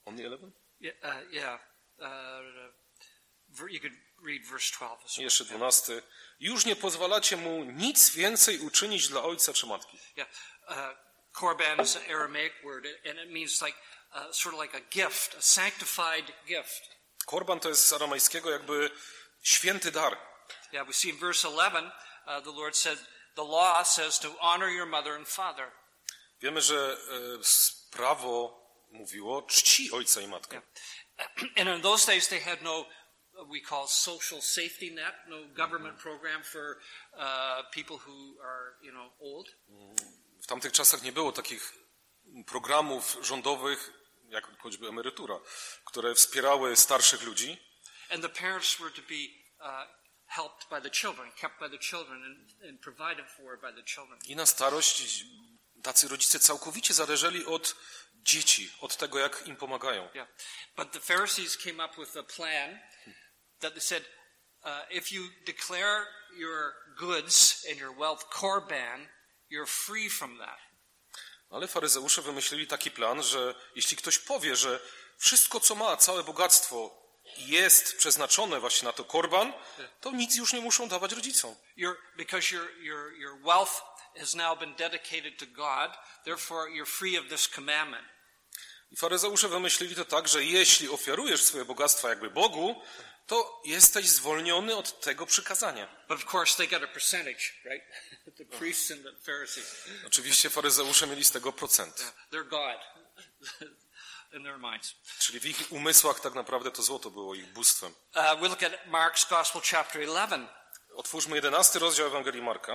S2: Only eleven?
S1: Yeah, uh, yeah. Uh, you could read verse twelve as well.
S2: Jeszcze dwunasty. Już nie pozwalacie mu nic więcej uczynić dla ojca czy matki.
S1: Yeah. Uh, Korban is an Aramaic word, and it means like uh, sort of like a gift, a sanctified gift.
S2: Korban to jest z aramejskiego jakby święty dar.
S1: Yeah, we see in verse eleven, uh, the Lord said, the law says to honor your mother and father.
S2: Wiemy, że e, prawo mówiło czci ojca i matkę.
S1: Yeah. And in those days they had no, we call social safety net, no government program for uh, people who are, you know, old.
S2: W tamtych czasach nie było takich programów rządowych, jak choćby emerytura, które wspierały starszych ludzi.
S1: And the parents were to be uh, helped by the children, kept by the children and, and provided for by the children.
S2: I na starość tacy rodzice całkowicie zależeli od dzieci, od tego, jak im pomagają.
S1: Yeah. But the Pharisees came up with a plan that they said, uh, if you declare your goods and your wealth korban, you're free from that.
S2: Ale faryzeusze wymyślili taki plan, że jeśli ktoś powie, że wszystko, co ma, całe bogactwo jest przeznaczone właśnie na to korban, to nic już nie muszą dawać rodzicom.
S1: You're, because your, your, your wealth has now been dedicated to God, therefore you're free of this commandment.
S2: I faryzeusze wymyślili to tak, że jeśli ofiarujesz swoje bogactwa jakby Bogu, to jesteś zwolniony od tego przykazania.
S1: But of course they got a percentage, right? The priests and the Pharisees.
S2: Oczywiście faryzeusze mieli z tego procent.
S1: Yeah, they're God in their minds.
S2: Czyli w ich umysłach tak naprawdę to złoto było ich bóstwem.
S1: Uh, we look at Mark's Gospel, chapter eleven.
S2: Otwórzmy jedenasty rozdział Ewangelii Marka.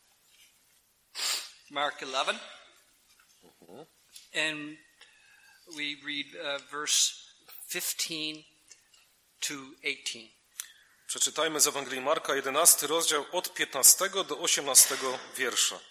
S1: Mark eleven. And we read uh, verse fifteen to eighteen.
S2: Przeczytajmy z Ewangelii Marka jedenasty rozdział od piętnastego do osiemnastego wiersza.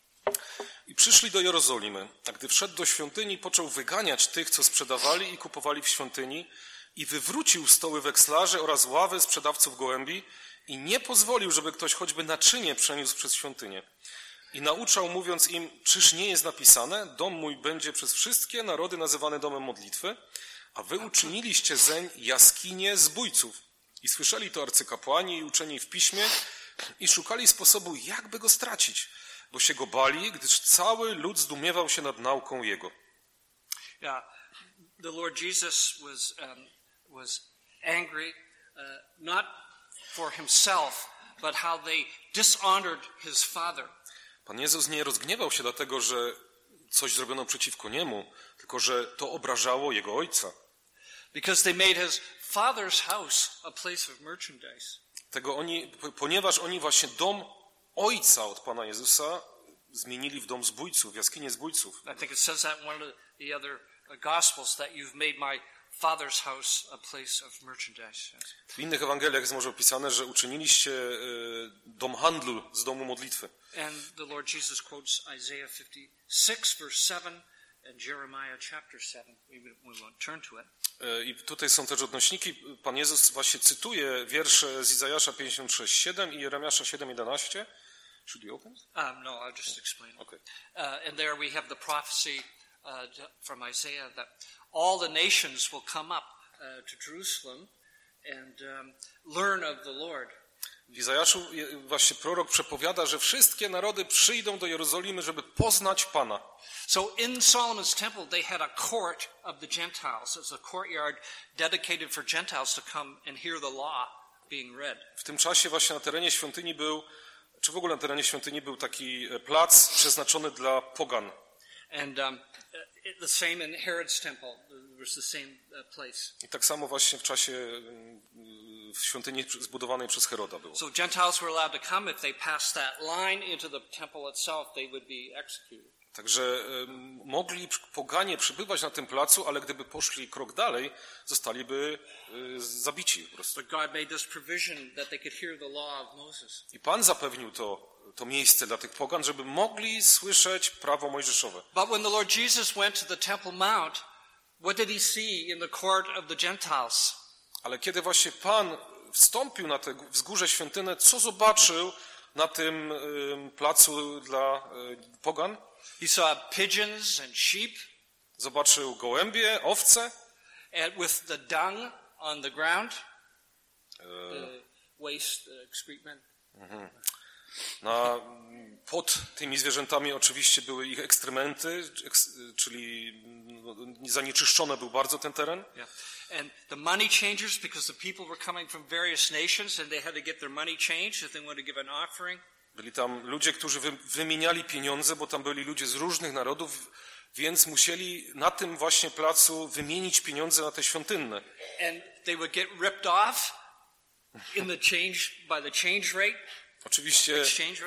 S2: I przyszli do Jerozolimy, a gdy wszedł do świątyni, począł wyganiać tych, co sprzedawali i kupowali w świątyni, i wywrócił stoły wekslarzy oraz ławy sprzedawców gołębi i nie pozwolił, żeby ktoś choćby naczynie przeniósł przez świątynię. I nauczał, mówiąc im, czyż nie jest napisane, dom mój będzie przez wszystkie narody nazywany domem modlitwy, a wy uczyniliście zeń jaskinię zbójców. I słyszeli to arcykapłani i uczeni w piśmie i szukali sposobu, jakby go stracić, bo się go bali, gdyż cały lud zdumiewał się nad nauką jego.
S1: Yeah, the Lord Jesus was um, was angry, uh, not for himself, but how they dishonored his father.
S2: Pan Jezus nie rozgniewał się dlatego, że coś zrobiono przeciwko niemu, tylko że to obrażało jego ojca.
S1: Because they made his father's house a place of merchandise.
S2: Tego oni, ponieważ oni właśnie dom ojca od Pana Jezusa zmienili w dom zbójców, w jaskinię zbójców.
S1: I think it says that in one of the other gospels, that you've made my father's house a place of merchandise.
S2: W innych Ewangeliach jest może opisane, że uczyniliście dom handlu z domu modlitwy.
S1: And the Lord Jesus quotes Isaiah fifty-six verse seven and Jeremiah chapter seven. We, we won't turn to it.
S2: I tutaj są też odnośniki. Pan Jezus właśnie cytuje wiersze z Izajasza pięćdziesiąt sześć siedem i Jeremiasza siedem jedenaście. Should we open?
S1: Um, no, I'll just explain.
S2: Okay.
S1: Uh, and there we have the prophecy uh, from Isaiah that all the nations will come up uh, to Jerusalem and um, learn of the Lord.
S2: W Izajaszu właśnie prorok przepowiada, że wszystkie narody przyjdą do Jerozolimy, żeby poznać Pana.
S1: So in Solomon's temple they had a court of the Gentiles. It's a courtyard dedicated for Gentiles to come and hear the law being read.
S2: W tym czasie właśnie na terenie świątyni był, czy w ogóle na terenie świątyni był taki plac przeznaczony dla pogan.
S1: And um, the same in Herod's temple. There was the same uh, place.
S2: I tak samo właśnie w czasie w świątyni zbudowanej przez Heroda było.
S1: So Gentiles were allowed to come. If they passed that line into the temple itself, they would be executed.
S2: Także um, mogli poganie przybywać na tym placu, ale gdyby poszli krok dalej, zostaliby y, zabici po prostu.
S1: But God made this provision that they could hear the law of Moses.
S2: I Pan zapewnił to, to miejsce dla tych pogan, żeby mogli słyszeć prawo mojżeszowe.
S1: But when the Lord Jesus went to the Temple Mount, what did he see in the court of the Gentiles?
S2: Ale kiedy właśnie Pan wstąpił na tę wzgórze świątynne, co zobaczył na tym y, placu dla y, pogan?
S1: He saw pigeons and sheep.
S2: Zobaczył gołębie, owce.
S1: and with the dung on the ground, the waste, the excrement.
S2: Mhm. Na, pod tymi zwierzętami oczywiście były ich ekstrementy, czyli zanieczyszczony był bardzo ten teren.
S1: Yeah. And the money changers, because the people were coming from various nations and they had to get their money changed if they wanted to give an offering.
S2: Byli tam ludzie, którzy wymieniali pieniądze, bo tam byli ludzie z różnych narodów, więc musieli na tym właśnie placu wymienić pieniądze na te świątynne.
S1: And they would get ripped off in the change by the change rate.
S2: Oczywiście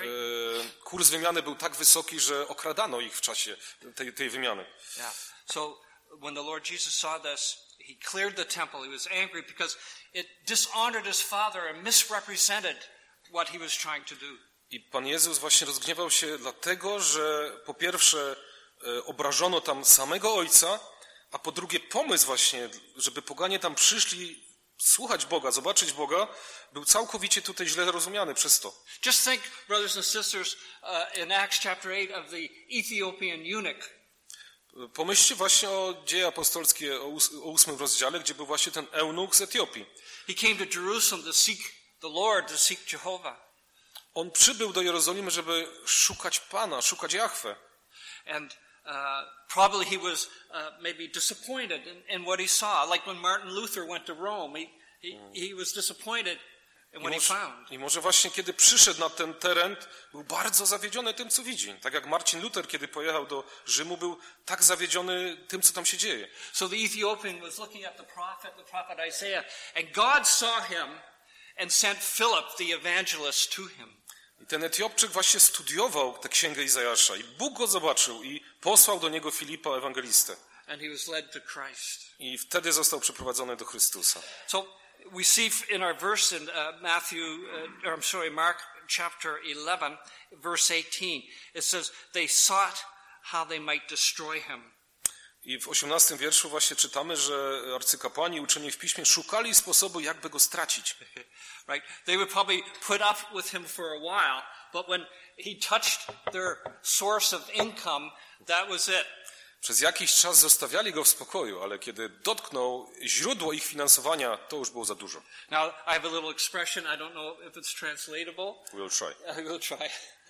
S2: e, kurs wymiany był tak wysoki, że okradano ich w czasie tej, tej wymiany.
S1: Yeah. So when the Lord Jesus saw this, he cleared the temple. He was angry because it dishonored his father and misrepresented what he was trying to do.
S2: I Pan Jezus właśnie rozgniewał się dlatego, że po pierwsze e, obrażono tam samego Ojca, a po drugie pomysł właśnie, żeby poganie tam przyszli słuchać Boga, zobaczyć Boga, był całkowicie tutaj źle rozumiany przez to.
S1: Just think, brothers and sisters, uh, in Acts chapter eight of the Ethiopian eunuch.
S2: Pomyślcie właśnie o Dzieje apostolskie o ósmym rozdziale, gdzie był właśnie ten eunuch z Etiopii.
S1: He came to Jerusalem to seek the Lord, to seek Jehovah.
S2: On przybył do Jerozolimy, żeby szukać Pana, szukać Jahwe.
S1: And uh, probably he was uh, maybe disappointed in, in what he saw. Like when Martin Luther went to Rome, he, he, he was disappointed in what he found.
S2: I może właśnie kiedy przyszedł na ten teren, był bardzo zawiedziony tym, co widzi. Tak jak Marcin Luther, kiedy pojechał do Rzymu, był tak zawiedziony tym, co tam się dzieje.
S1: So the Ethiopian was looking at the prophet, the prophet Isaiah, and God saw him and sent Philip the evangelist to him.
S2: I ten Etiopczyk właśnie studiował tę księgę Izajasza i Bóg go zobaczył i posłał do niego Filipa ewangelistę.
S1: And he was led to Christ.
S2: I wtedy został przyprowadzony do Chrystusa.
S1: So we see in our verse in uh, Matthew, uh, or I'm sorry, Mark chapter eleven, verse eighteen, it says they sought how they might destroy him.
S2: I w osiemnastym wierszu właśnie czytamy, że arcykapłani, uczeni w piśmie szukali sposobu, jakby go stracić.
S1: Right? They would probably put up with him for a while, but when he touched their source of income, that was it.
S2: Przez jakiś czas zostawiali go w spokoju, ale kiedy dotknął źródło ich finansowania, to już było za dużo.
S1: Now, I have a little expression, I don't know if it's translatable.
S2: We'll try.
S1: I will try.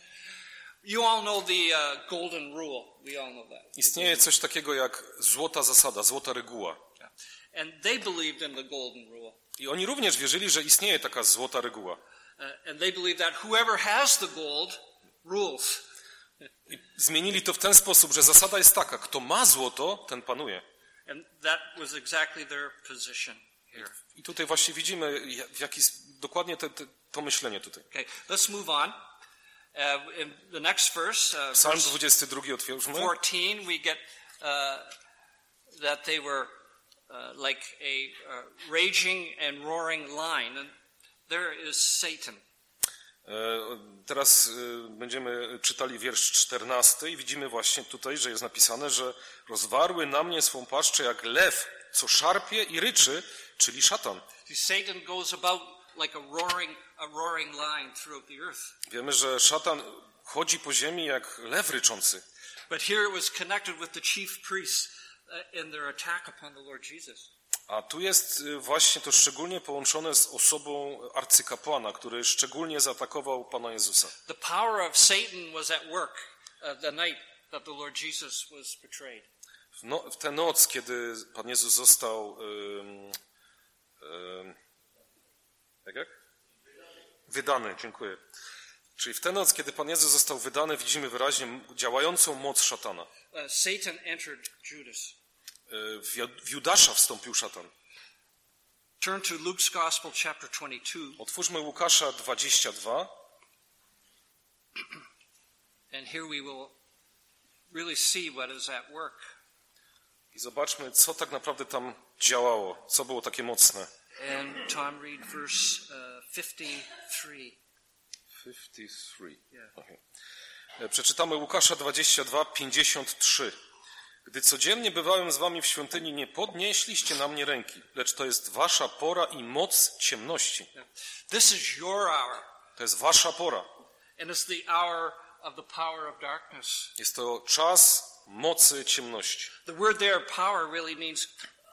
S1: You all know the uh, golden rule. We all know that.
S2: Istnieje coś takiego jak złota zasada, złota reguła.
S1: And they believed in the golden rule.
S2: I oni również wierzyli, że istnieje taka złota reguła.
S1: Uh, and they believed that whoever has the gold rules.
S2: I zmienili to w ten sposób, że zasada jest taka, kto ma złoto, ten panuje.
S1: And that was exactly their position here.
S2: I tutaj właśnie widzimy, w jaki dokładnie te, te, to myślenie tutaj.
S1: Okay, let's move on. Uh, in the next verse, uh,
S2: Psalm dwudziesty drugi otwórzmy.
S1: fourteen, we get uh, that they were uh, like a uh, raging and roaring lion, and there is Satan.
S2: Teraz będziemy czytali wiersz czternasty i widzimy właśnie tutaj, że jest napisane, że rozwarły na mnie swą paszczę jak lew, co szarpie i ryczy, czyli szatan.
S1: Satan goes about like a roaring, a roaring lion throughout the earth.
S2: Wiemy, że szatan chodzi po ziemi jak lew ryczący.
S1: But here it was connected with the chief priests in their attack upon the Lord Jesus.
S2: A tu jest właśnie to szczególnie połączone z osobą arcykapłana, który szczególnie zaatakował Pana Jezusa.
S1: The power of Satan was at work uh, the night that the Lord Jesus was betrayed.
S2: W, no, w tę noc, kiedy Pan Jezus został um, um, jak, jak? wydany, dziękuję. Czyli w tę noc, kiedy Pan Jezus został wydany, widzimy wyraźnie działającą moc szatana.
S1: Uh, Satan entered Judas.
S2: W Judasza wstąpił szatan.
S1: Turn to Luke's Gospel, chapter twenty-two.
S2: Otwórzmy Łukasza dwadzieścia dwa.
S1: And here we will really see what is at work.
S2: I zobaczmy, co tak naprawdę tam działało, co było takie mocne.
S1: And Tom read verse uh, fifty-three.
S2: fifty-three.
S1: Yeah.
S2: Okay. Przeczytamy Łukasza dwadzieścia dwa, pięćdziesiąt trzy. Gdy codziennie bywałem z wami w świątyni, nie podnieśliście na mnie ręki, lecz to jest wasza pora i moc ciemności.
S1: This is your hour.
S2: To jest wasza pora.
S1: And it's the hour of the power of darkness.
S2: Jest to czas mocy ciemności.
S1: The word there, power, really means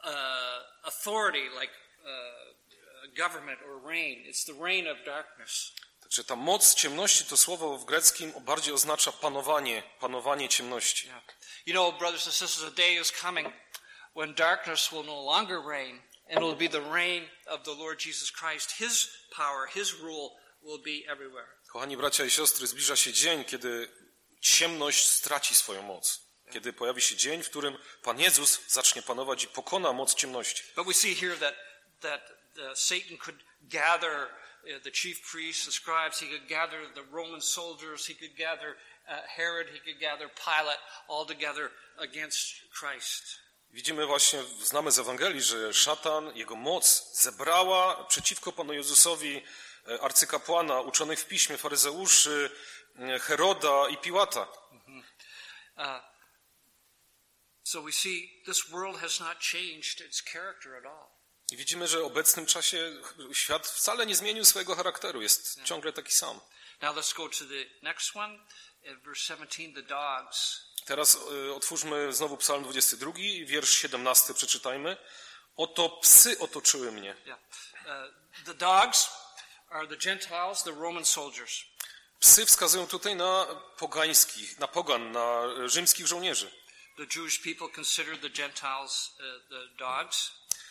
S1: uh, authority like uh, government or reign. It's the reign of darkness.
S2: Także ta moc ciemności, to słowo w greckim bardziej oznacza panowanie, panowanie ciemności.
S1: Yeah. You know, brothers and sisters, a day is coming when darkness will no longer reign, and it will be the reign of the Lord Jesus Christ. His power, His rule will be everywhere.
S2: Kochani bracia i siostry, zbliża się dzień, kiedy ciemność straci swoją moc. Kiedy pojawi się dzień, w którym Pan Jezus zacznie panować i pokona moc ciemności.
S1: But we see here that that uh, Satan could gather uh, the chief priests, the scribes. He could gather the Roman soldiers. He could gather uh, Herod. He could gather Pilate, all together against Christ.
S2: Widzimy właśnie, znamy z Ewangelii, że szatan, jego moc zebrała przeciwko Panu Jezusowi arcykapłana, uczonych w piśmie, faryzeuszy, Heroda i Piłata.
S1: Mm-hmm. uh, so we see this world has not changed its character at all.
S2: I widzimy, że w obecnym czasie świat wcale nie zmienił swojego charakteru, jest yeah. ciągle taki sam.
S1: Now let's go to the next one, in verse seventeen, the dogs.
S2: Teraz y, otwórzmy znowu Psalm dwudziesty drugi, wiersz siedemnasty przeczytajmy. Oto psy otoczyły mnie.
S1: Yeah. Uh, the dogs are the Gentiles, the Roman soldiers.
S2: Psy wskazują tutaj na pogańskich, na pogan, na rzymskich żołnierzy.
S1: The Jewish people considered the Gentiles uh, the dogs.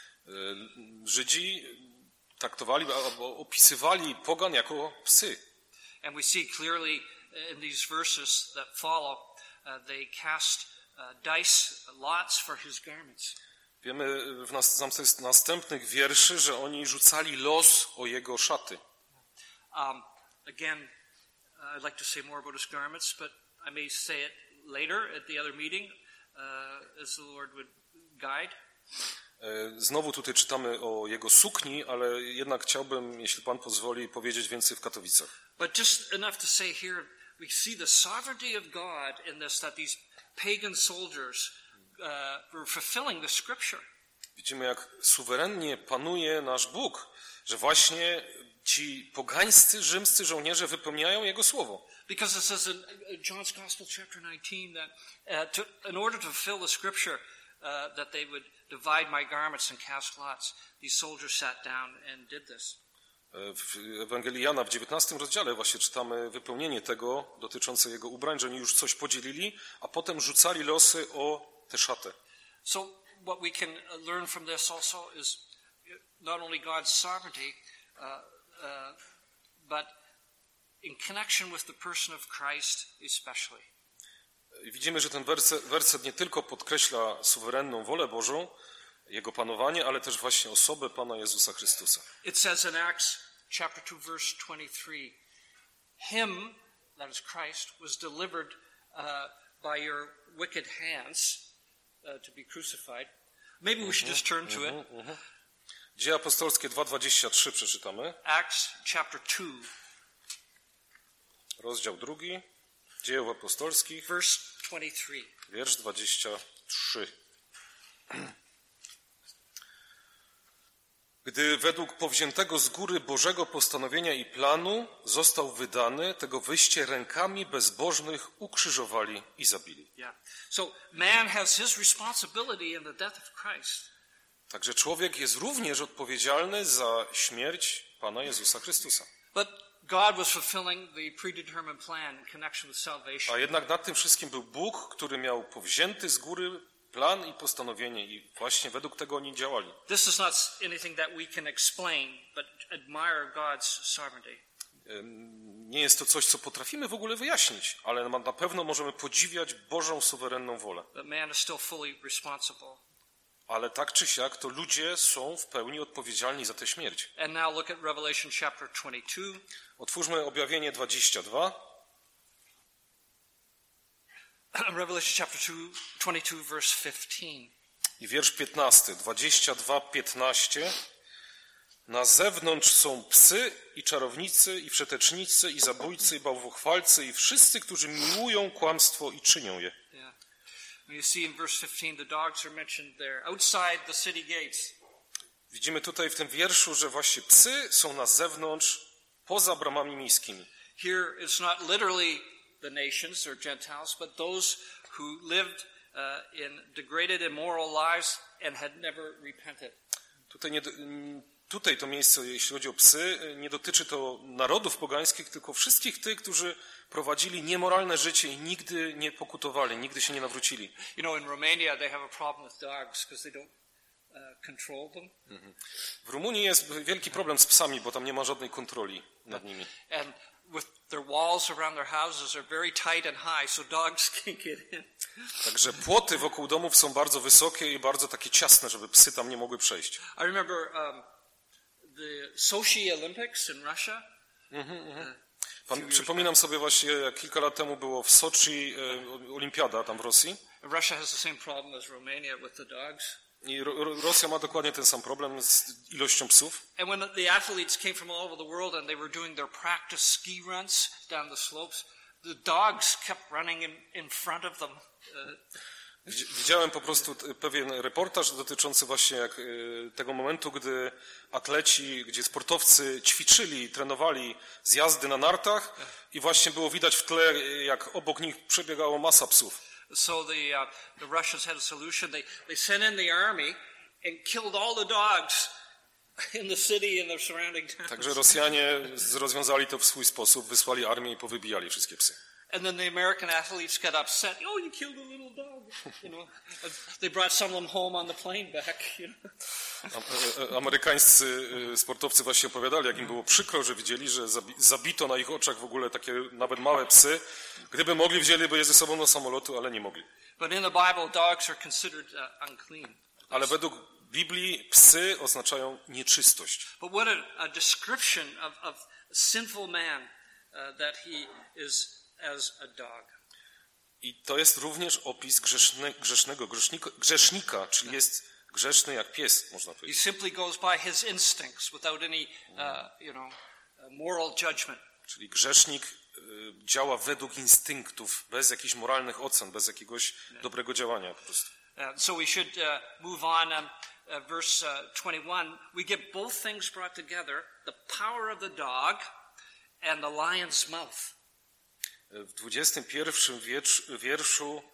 S2: Żydzi traktowali, opisywali pogan jako psy. And we see clearly in these verses that follow, uh, they cast uh, dice, lots for his garments. Wiemy w następnych wierszy, że oni rzucali los o jego szaty.
S1: Um, again, uh, I'd like to say more about his garments, but I may say it later at the other meeting, uh, as the Lord would guide.
S2: Znowu tutaj czytamy o jego sukni, ale jednak chciałbym, jeśli Pan pozwoli, powiedzieć więcej w Katowicach.
S1: But just enough to say here, we see the sovereignty of God in this, that these pagan soldiers uh, were fulfilling the scripture.
S2: Widzimy, jak suwerennie panuje nasz Bóg, że właśnie ci pogańscy rzymscy żołnierze wypełniają Jego słowo.
S1: Because it says in John's Gospel chapter nineteen that uh, to, in order to fulfill the scripture uh, that they would divide my garments and cast lots, these soldiers sat down and did this.
S2: W Ewangelii Jana w dziewiętnastym rozdziale właśnie czytamy wypełnienie tego dotyczące jego ubrań, że oni już coś podzielili, a potem rzucali losy o tę szatę.
S1: So what we can learn from this also is not only God's sovereignty, uh, uh, but in connection with the person of Christ especially.
S2: Widzimy, że ten werset, werset nie tylko podkreśla suwerenną wolę Bożą, Jego panowanie, ale też właśnie osobę Pana Jezusa Chrystusa.
S1: It says in Acts chapter two verse twenty-three, Him, that is Christ, was delivered uh, by your wicked hands uh, to be crucified. Maybe we should just turn to it.
S2: Dzieje apostolskie dwa dwadzieścia trzy przeczytamy.
S1: Acts chapter two.
S2: Rozdział drugi. Dziejów apostolskich.
S1: Verse twenty-three.
S2: Wiersz dwadzieścia trzy. Gdy według powziętego z góry Bożego postanowienia i planu został wydany, tego wyście rękami bezbożnych ukrzyżowali i zabili.
S1: Yeah. So man has his responsibility in the death of Christ.
S2: Także człowiek jest również odpowiedzialny za śmierć Pana Jezusa Chrystusa.
S1: But God was fulfilling the predetermined plan in connection with salvation.
S2: A jednak nad tym wszystkim był Bóg, który miał powzięty z góry plan i postanowienie i właśnie według tego oni działali.
S1: This is not anything that we can explain, but admire God's sovereignty.
S2: Nie jest to coś, co potrafimy w ogóle wyjaśnić, ale na pewno możemy podziwiać Bożą suwerenną wolę.
S1: But man is still fully responsible.
S2: Ale tak czy siak, to ludzie są w pełni odpowiedzialni za tę śmierć.
S1: And now look at Revelation chapter twenty-two.
S2: Otwórzmy Objawienie dwadzieścia dwa.
S1: Revelation chapter two, twenty-two, verse fifteen.
S2: I wiersz piętnasty, dwadzieścia dwa piętnaście. Na zewnątrz są psy i czarownicy i wszetecznicy i zabójcy i bałwochwalcy i wszyscy, którzy miłują kłamstwo i czynią je.
S1: Yeah. You see in verse fifteen the dogs are mentioned there outside the city gates.
S2: Widzimy tutaj w tym wierszu, że właśnie psy są na zewnątrz, poza bramami miejskimi.
S1: Here it's not literally the nations or Gentiles, but those who lived uh, in degraded, immoral lives and had never repented.
S2: Tutaj, nie, tutaj to miejsce, jeśli chodzi o psy, nie dotyczy to narodów pogańskich, tylko wszystkich tych, którzy prowadzili niemoralne życie i nigdy nie pokutowali, nigdy się nie nawrócili.
S1: You know, in Romania they have a problem with dogs because they don't uh, control them.
S2: Mhm. W Rumunii jest wielki problem z psami, bo tam nie ma żadnej kontroli nad nimi.
S1: And with their walls around their houses are very tight and high, so dogs can't get in.
S2: Także płoty wokół domów są bardzo wysokie i bardzo takie ciasne, żeby psy tam nie mogły przejść.
S1: I remember um, the Sochi Olympics in Russia.
S2: Mhm, mhm. Pan, przypominam sobie właśnie, jak kilka lat temu było w Soczi e, olimpiada tam w Rosji.
S1: Russia has the same problem as Romania with the dogs.
S2: I Ro, Rosja ma dokładnie ten sam problem z ilością psów.
S1: And when the athletes came from all over the world and they were doing their practice ski runs down the slopes, the dogs kept running in, in front of them. Uh,
S2: Widziałem po prostu pewien reportaż dotyczący właśnie jak, tego momentu, gdy atleci, gdzie sportowcy ćwiczyli, trenowali z jazdy na nartach i właśnie było widać w tle, jak obok nich przebiegało masa psów.
S1: So the, uh, the Russians had a solution. They, they sent in the army and killed all the dogs in the city and the surrounding towns.
S2: Także Rosjanie rozwiązali to w swój sposób, wysłali armię i powybijali wszystkie psy.
S1: And then the American athletes got upset. Oh, you killed a little dog. You know, they brought some of them home on the plane back. You know.
S2: Amerykańscy sportowcy właśnie opowiadali, jak im było przykro, że widzieli, że zabito na ich oczach w ogóle takie nawet małe psy. Gdyby mogli, wzięliby je ze sobą do samolotu, ale nie mogli.
S1: But in the Bible, dogs are considered uh, unclean.
S2: Ale według Biblii psy oznaczają nieczystość.
S1: But what a, a description of, of a sinful man uh, that he is as a dog.
S2: I to jest również opis grzeszne, grzesznego grzesznika, grzesznika, czyli jest grzeszny jak pies, można
S1: He
S2: powiedzieć.
S1: simply goes by his instincts without any, uh, you know, moral judgment.
S2: Czyli grzesznik y, działa według instynktów, bez jakichś moralnych ocen, bez jakiegoś dobrego działania po prostu.
S1: Uh, so we should uh, move on. Um, uh, verse uh, twenty-one, we get both things brought together, the power of the dog and the lion's mouth.
S2: W dwudziestym pierwszym wierszu,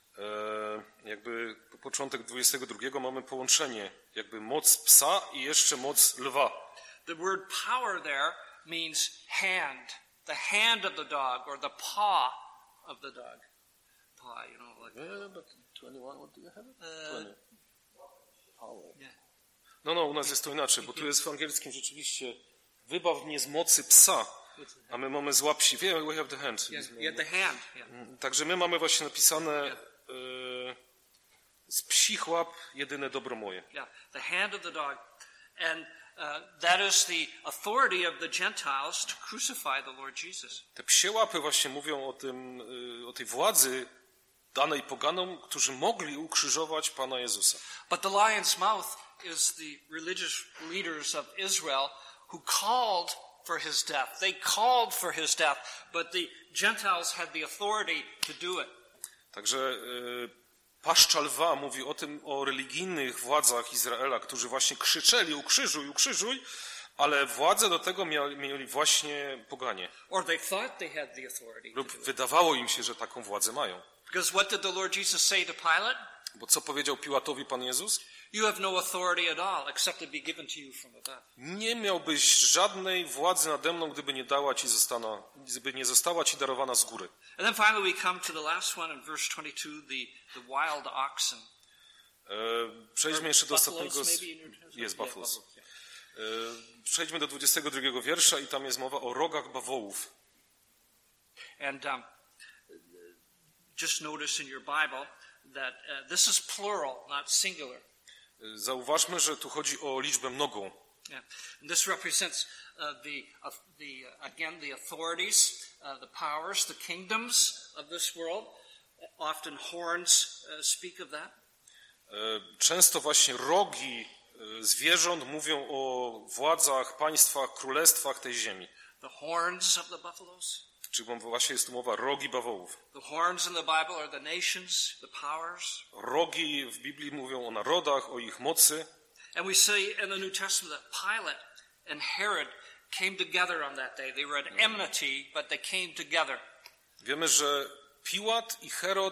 S2: jakby początek dwudziestego drugiego mamy połączenie, jakby moc psa i jeszcze moc lwa.
S1: The word power there means hand, the hand of the dog or the paw of the dog. Paw, you know, like.
S2: Yeah, but twenty-one, what do you have?
S1: Uh,
S2: Power.
S1: Yeah.
S2: No, no, u nas jest to inaczej, bo tu jest w angielskim rzeczywiście wybaw mnie z mocy psa. A my mamy złap si. Yeah, we have the hand.
S1: Yeah, you have the hand. Yeah.
S2: Także my mamy właśnie napisane y, z psich łap jedyne dobro moje.
S1: Yeah, the hand of the dog. And uh, that is the authority of the Gentiles to crucify the Lord Jesus.
S2: Te psie łapy właśnie mówią o tym, y, o tej władzy danej poganom, którzy mogli ukrzyżować Pana Jezusa.
S1: But the lion's mouth is the religious leaders of Israel who called for his death. They called for his death, but the Gentiles had the authority to do it.
S2: Także y, paszcza lwa mówi o tym, o religijnych władzach Izraela, którzy właśnie krzyczeli ukrzyżuj, ukrzyżuj, ale władzę do tego mieli, mieli właśnie poganie.
S1: Or they thought they had the authority.
S2: Lub wydawało im się, że taką władzę mają.
S1: Because what did the Lord Jesus say to Pilate?
S2: Bo co powiedział Piłatowi Pan Jezus?
S1: You have no authority at all, except to be given to you from above.
S2: Nie miałbyś żadnej władzy nade mną, gdyby nie dała ci zostana, gdyby nie została ci darowana z góry.
S1: And then finally we come to the last one in verse twenty-two, the, the wild oxen.
S2: E, przejdźmy jeszcze do ostatniego.
S1: Z...
S2: Jest buffaloes. E, przejdźmy do dwudziestego drugiego wiersza i tam jest mowa o rogach bawołów.
S1: And um, just notice in your Bible that uh, this is plural, not singular.
S2: Zauważmy, że tu chodzi o liczbę mnogą.
S1: Yeah. And this represents uh, the, uh, the uh, again the authorities, uh, the powers, the kingdoms of this world. Often horns uh, speak of that.
S2: Często właśnie rogi zwierząt mówią o władzach, państwach, królestwach tej ziemi.
S1: The horns of the buffaloes.
S2: Czyli właśnie jest tu mowa rogi bawołów.
S1: The horns in the Bible are the nations, the powers.
S2: Rogi w Biblii mówią o narodach, o ich mocy.
S1: And we see in the New Testament that Pilate and Herod came together on that day. They were at enmity, but they came together.
S2: Wiemy, że Piłat i Herod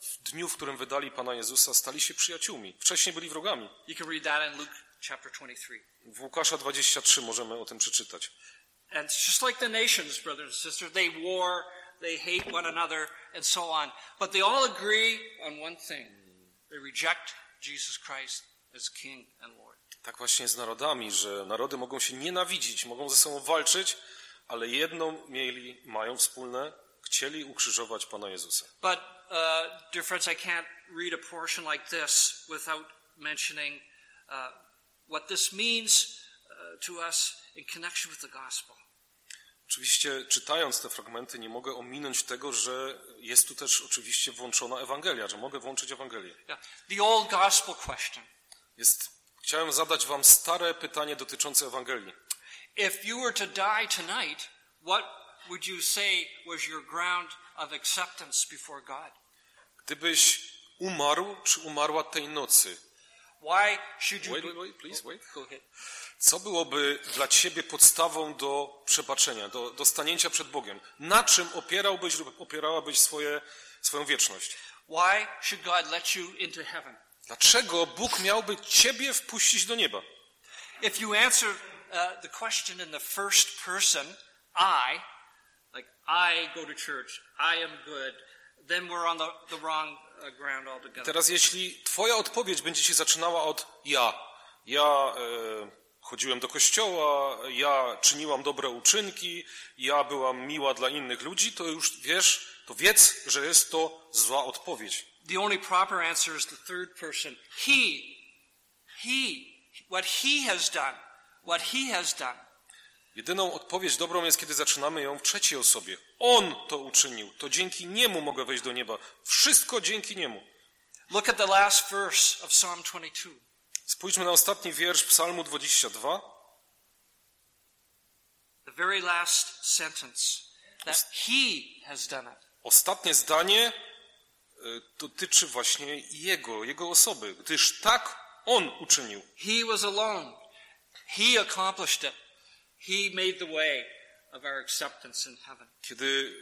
S2: w dniu, w którym wydali Pana Jezusa, stali się przyjaciółmi. Wcześniej byli wrogami.
S1: You can read that in Luke chapter twenty-three.
S2: W Łukasza dwudziestym trzecim możemy o tym przeczytać.
S1: And it's just like the nations, brothers and sisters, they war, they hate one another, and so on. But they all agree on one thing. They reject Jesus Christ as King and Lord.
S2: Tak właśnie jest z narodami, że narody mogą się nienawidzić, mogą ze sobą walczyć, ale jedną mieli, mają wspólne, chcieli ukrzyżować Pana Jezusa.
S1: But, uh, dear friends, I can't read a portion like this without mentioning uh, what this means uh, to us in connection with the gospel.
S2: Oczywiście czytając te fragmenty nie mogę ominąć tego, że jest tu też oczywiście włączona Ewangelia, że mogę włączyć Ewangelię.
S1: Yeah. The old gospel question.
S2: Jest, chciałem zadać wam stare pytanie dotyczące Ewangelii.
S1: If you were to die tonight, what would you say was your ground of acceptance before God?
S2: Gdybyś umarł czy umarła tej nocy,
S1: Why should you
S2: wait,
S1: be...
S2: wait, wait, please, wait.
S1: Go ahead.
S2: Co byłoby dla ciebie podstawą do przebaczenia, do, do stanięcia przed Bogiem? Na czym opierałbyś lub opierałabyś swoje, swoją wieczność?
S1: Why should God let you into heaven?
S2: Dlaczego Bóg miałby ciebie wpuścić do nieba?
S1: If you answer uh, the question in the first person, I, like I go to church, I am good, then we're on the, the wrong uh, ground altogether.
S2: Teraz jeśli twoja odpowiedź będzie się zaczynała od ja, ja e, chodziłem do kościoła, ja czyniłam dobre uczynki, ja byłam miła dla innych ludzi, to już wiesz, to wiedz, że jest to zła odpowiedź.
S1: The only proper answer is the third person. He, he, what he has done, what he has done.
S2: Jedyną odpowiedź dobrą jest, kiedy zaczynamy ją w trzeciej osobie. On to uczynił, to dzięki niemu mogę wejść do nieba. Wszystko dzięki niemu.
S1: Look at the last verse of Psalm twenty-two.
S2: Spójrzmy na ostatni wiersz Psalmu dwudziestego drugiego.
S1: The very last sentence, that he has done it.
S2: Ostatnie zdanie dotyczy właśnie jego, jego osoby, gdyż tak on uczynił.
S1: He was alone. He accomplished it. He made the way of our acceptance in heaven.
S2: Kiedy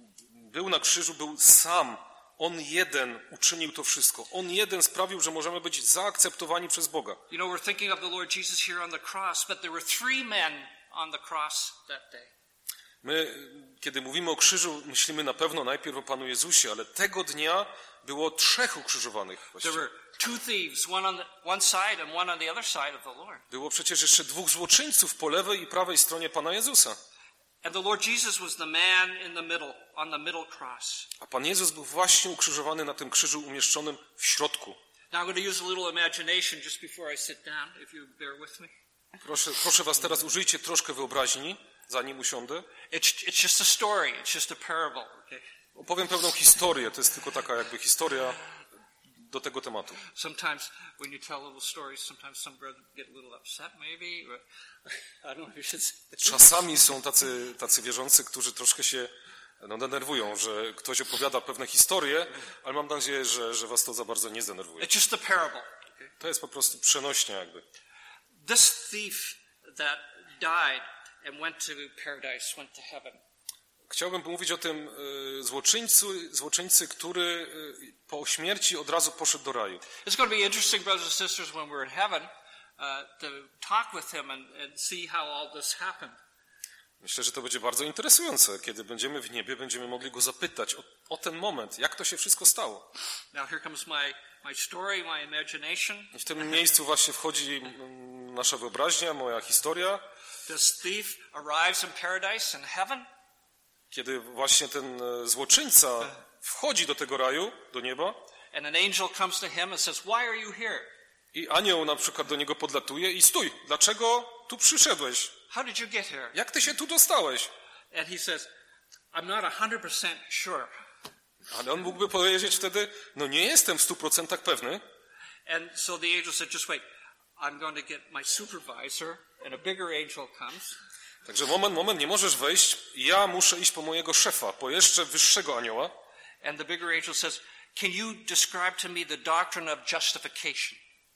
S2: był na krzyżu, był sam. On jeden uczynił to wszystko. On jeden sprawił, że możemy być zaakceptowani przez Boga.
S1: You know, we're thinking of the Lord Jesus here on the cross, but there were three men on the cross that day.
S2: My, kiedy mówimy o krzyżu, myślimy na pewno najpierw o Panu Jezusie, ale tego dnia było trzech ukrzyżowanych.
S1: There
S2: Właściwie.
S1: were two thieves, one on the one side and one on the other side of the Lord.
S2: Było przecież jeszcze dwóch złoczyńców po lewej i prawej stronie Pana Jezusa.
S1: And the Lord Jesus was the man in the middle, on the middle cross.
S2: A Pan Jezus był właśnie ukrzyżowany na tym krzyżu umieszczonym w środku.
S1: Now I'm going to use a little imagination just before I sit down, if you bear with me.
S2: Proszę, proszę was teraz, użyjcie troszkę wyobraźni, zanim usiądę.
S1: It's, it's just a story. It's just a parable. Okay?
S2: Opowiem pewną historię, to jest tylko taka jakby historia do tego tematu.
S1: Sometimes when you tell little stories, sometimes some brothers get a little upset maybe. But I don't know if you should say that.
S2: Czasami są tacy, tacy wierzący, którzy troszkę się no, denerwują, że ktoś opowiada pewne historie, ale mam nadzieję, że, że was to za bardzo nie zdenerwuje.
S1: It's just a parable. Okay?
S2: To jest po prostu przenośnia jakby.
S1: This thief that died and went to paradise, went to heaven.
S2: Chciałbym mówić o tym y, złoczyńcy, złoczyńcy, który y, po śmierci od razu poszedł do raju.
S1: It's going to be interesting, brothers and sisters, when we're in heaven, uh, to talk with him and, and see how all this happened.
S2: Myślę, że to będzie bardzo interesujące. Kiedy będziemy w niebie, będziemy mogli go zapytać o, o ten moment, jak to się wszystko stało.
S1: Now here comes my, my story, my imagination.
S2: I w tym miejscu właśnie wchodzi mm, nasza wyobraźnia, moja historia.
S1: This thief arrives in paradise, in heaven.
S2: Kiedy właśnie ten złoczyńca wchodzi do tego raju, do nieba.
S1: And an angel comes to him and says, "Why are you here?"
S2: I anioł na przykład do niego podlatuje i stój, dlaczego tu przyszedłeś?
S1: How did you get here?
S2: Jak ty się tu dostałeś?
S1: And he says, "I'm not one hundred percent sure."
S2: Ale on mógłby powiedzieć wtedy, no nie jestem w stu procentach pewny.
S1: And so the angel said, "Just wait. I'm going to get my supervisor." And a bigger angel comes.
S2: Także moment, moment, nie możesz wejść. Ja muszę iść po mojego szefa, po jeszcze wyższego anioła.
S1: And the bigger angel says, "Can you describe to me the doctrine of justification?"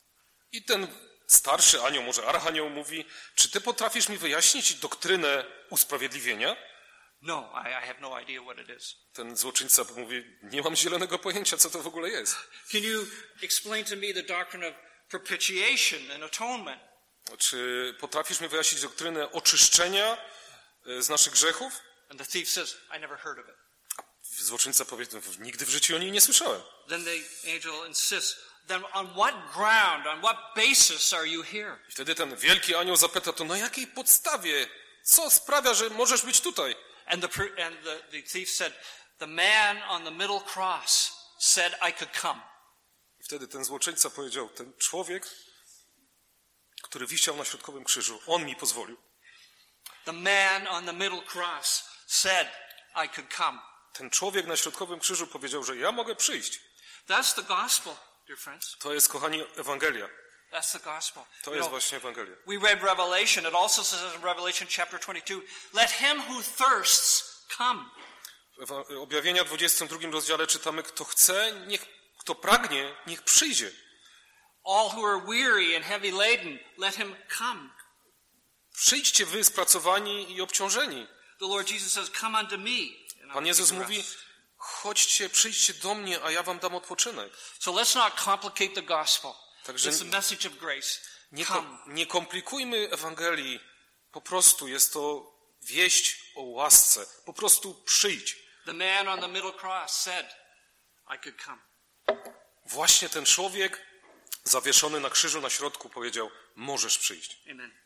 S2: I ten starszy anioł, może archanioł mówi, czy ty potrafisz mi wyjaśnić doktrynę usprawiedliwienia?
S1: No, I, I have no idea what it is.
S2: Ten złoczyńca mówi, nie mam zielonego pojęcia, co to w ogóle jest.
S1: Can you explain to me the doctrine of propitiation and atonement?
S2: Czy potrafisz mi wyjaśnić doktrynę oczyszczenia z naszych grzechów?
S1: And the thief says, I never heard of it.
S2: Złoczyńca powie, nigdy w życiu o niej nie słyszałem.
S1: Then the angel insists, then on what ground, on what basis are you here?
S2: I wtedy ten wielki anioł zapyta, to na jakiej podstawie? Co sprawia, że możesz być tutaj?
S1: And the and the, the thief said, the man on the middle cross said I could come.
S2: I wtedy ten złoczyńca powiedział, ten człowiek, który wisiał na środkowym krzyżu, on mi pozwolił.
S1: The man on the middle cross said I could come.
S2: Ten człowiek na środkowym krzyżu powiedział, że ja mogę przyjść.
S1: That's the gospel, dear friends.
S2: To jest, kochani, Ewangelia.
S1: That's the gospel.
S2: To
S1: You
S2: jest
S1: know,
S2: właśnie Ewangelia.
S1: we read Revelation. It also says in Revelation chapter twenty-two, let him who thirsts come.
S2: W Objawienia dwudziestym drugim rozdziale czytamy, kto chce, niech, kto pragnie, niech przyjdzie.
S1: All who are weary and heavy laden, let him come.
S2: Przyjdźcie wy spracowani i obciążeni.
S1: The Lord Jesus says, come unto me. and I
S2: Pan
S1: will
S2: Jezus
S1: give you
S2: mówi,
S1: rest.
S2: chodźcie, przyjdźcie do mnie, a ja wam dam odpoczynek.
S1: So let's not complicate the gospel.
S2: Także
S1: It's the message of grace.
S2: nie,
S1: Come.
S2: nie komplikujmy Ewangelii. Po prostu jest to wieść o łasce. Po prostu przyjdź.
S1: The man on the middle cross said, I could come.
S2: Właśnie ten człowiek zawieszony na krzyżu na środku powiedział, możesz przyjść.
S1: Amen.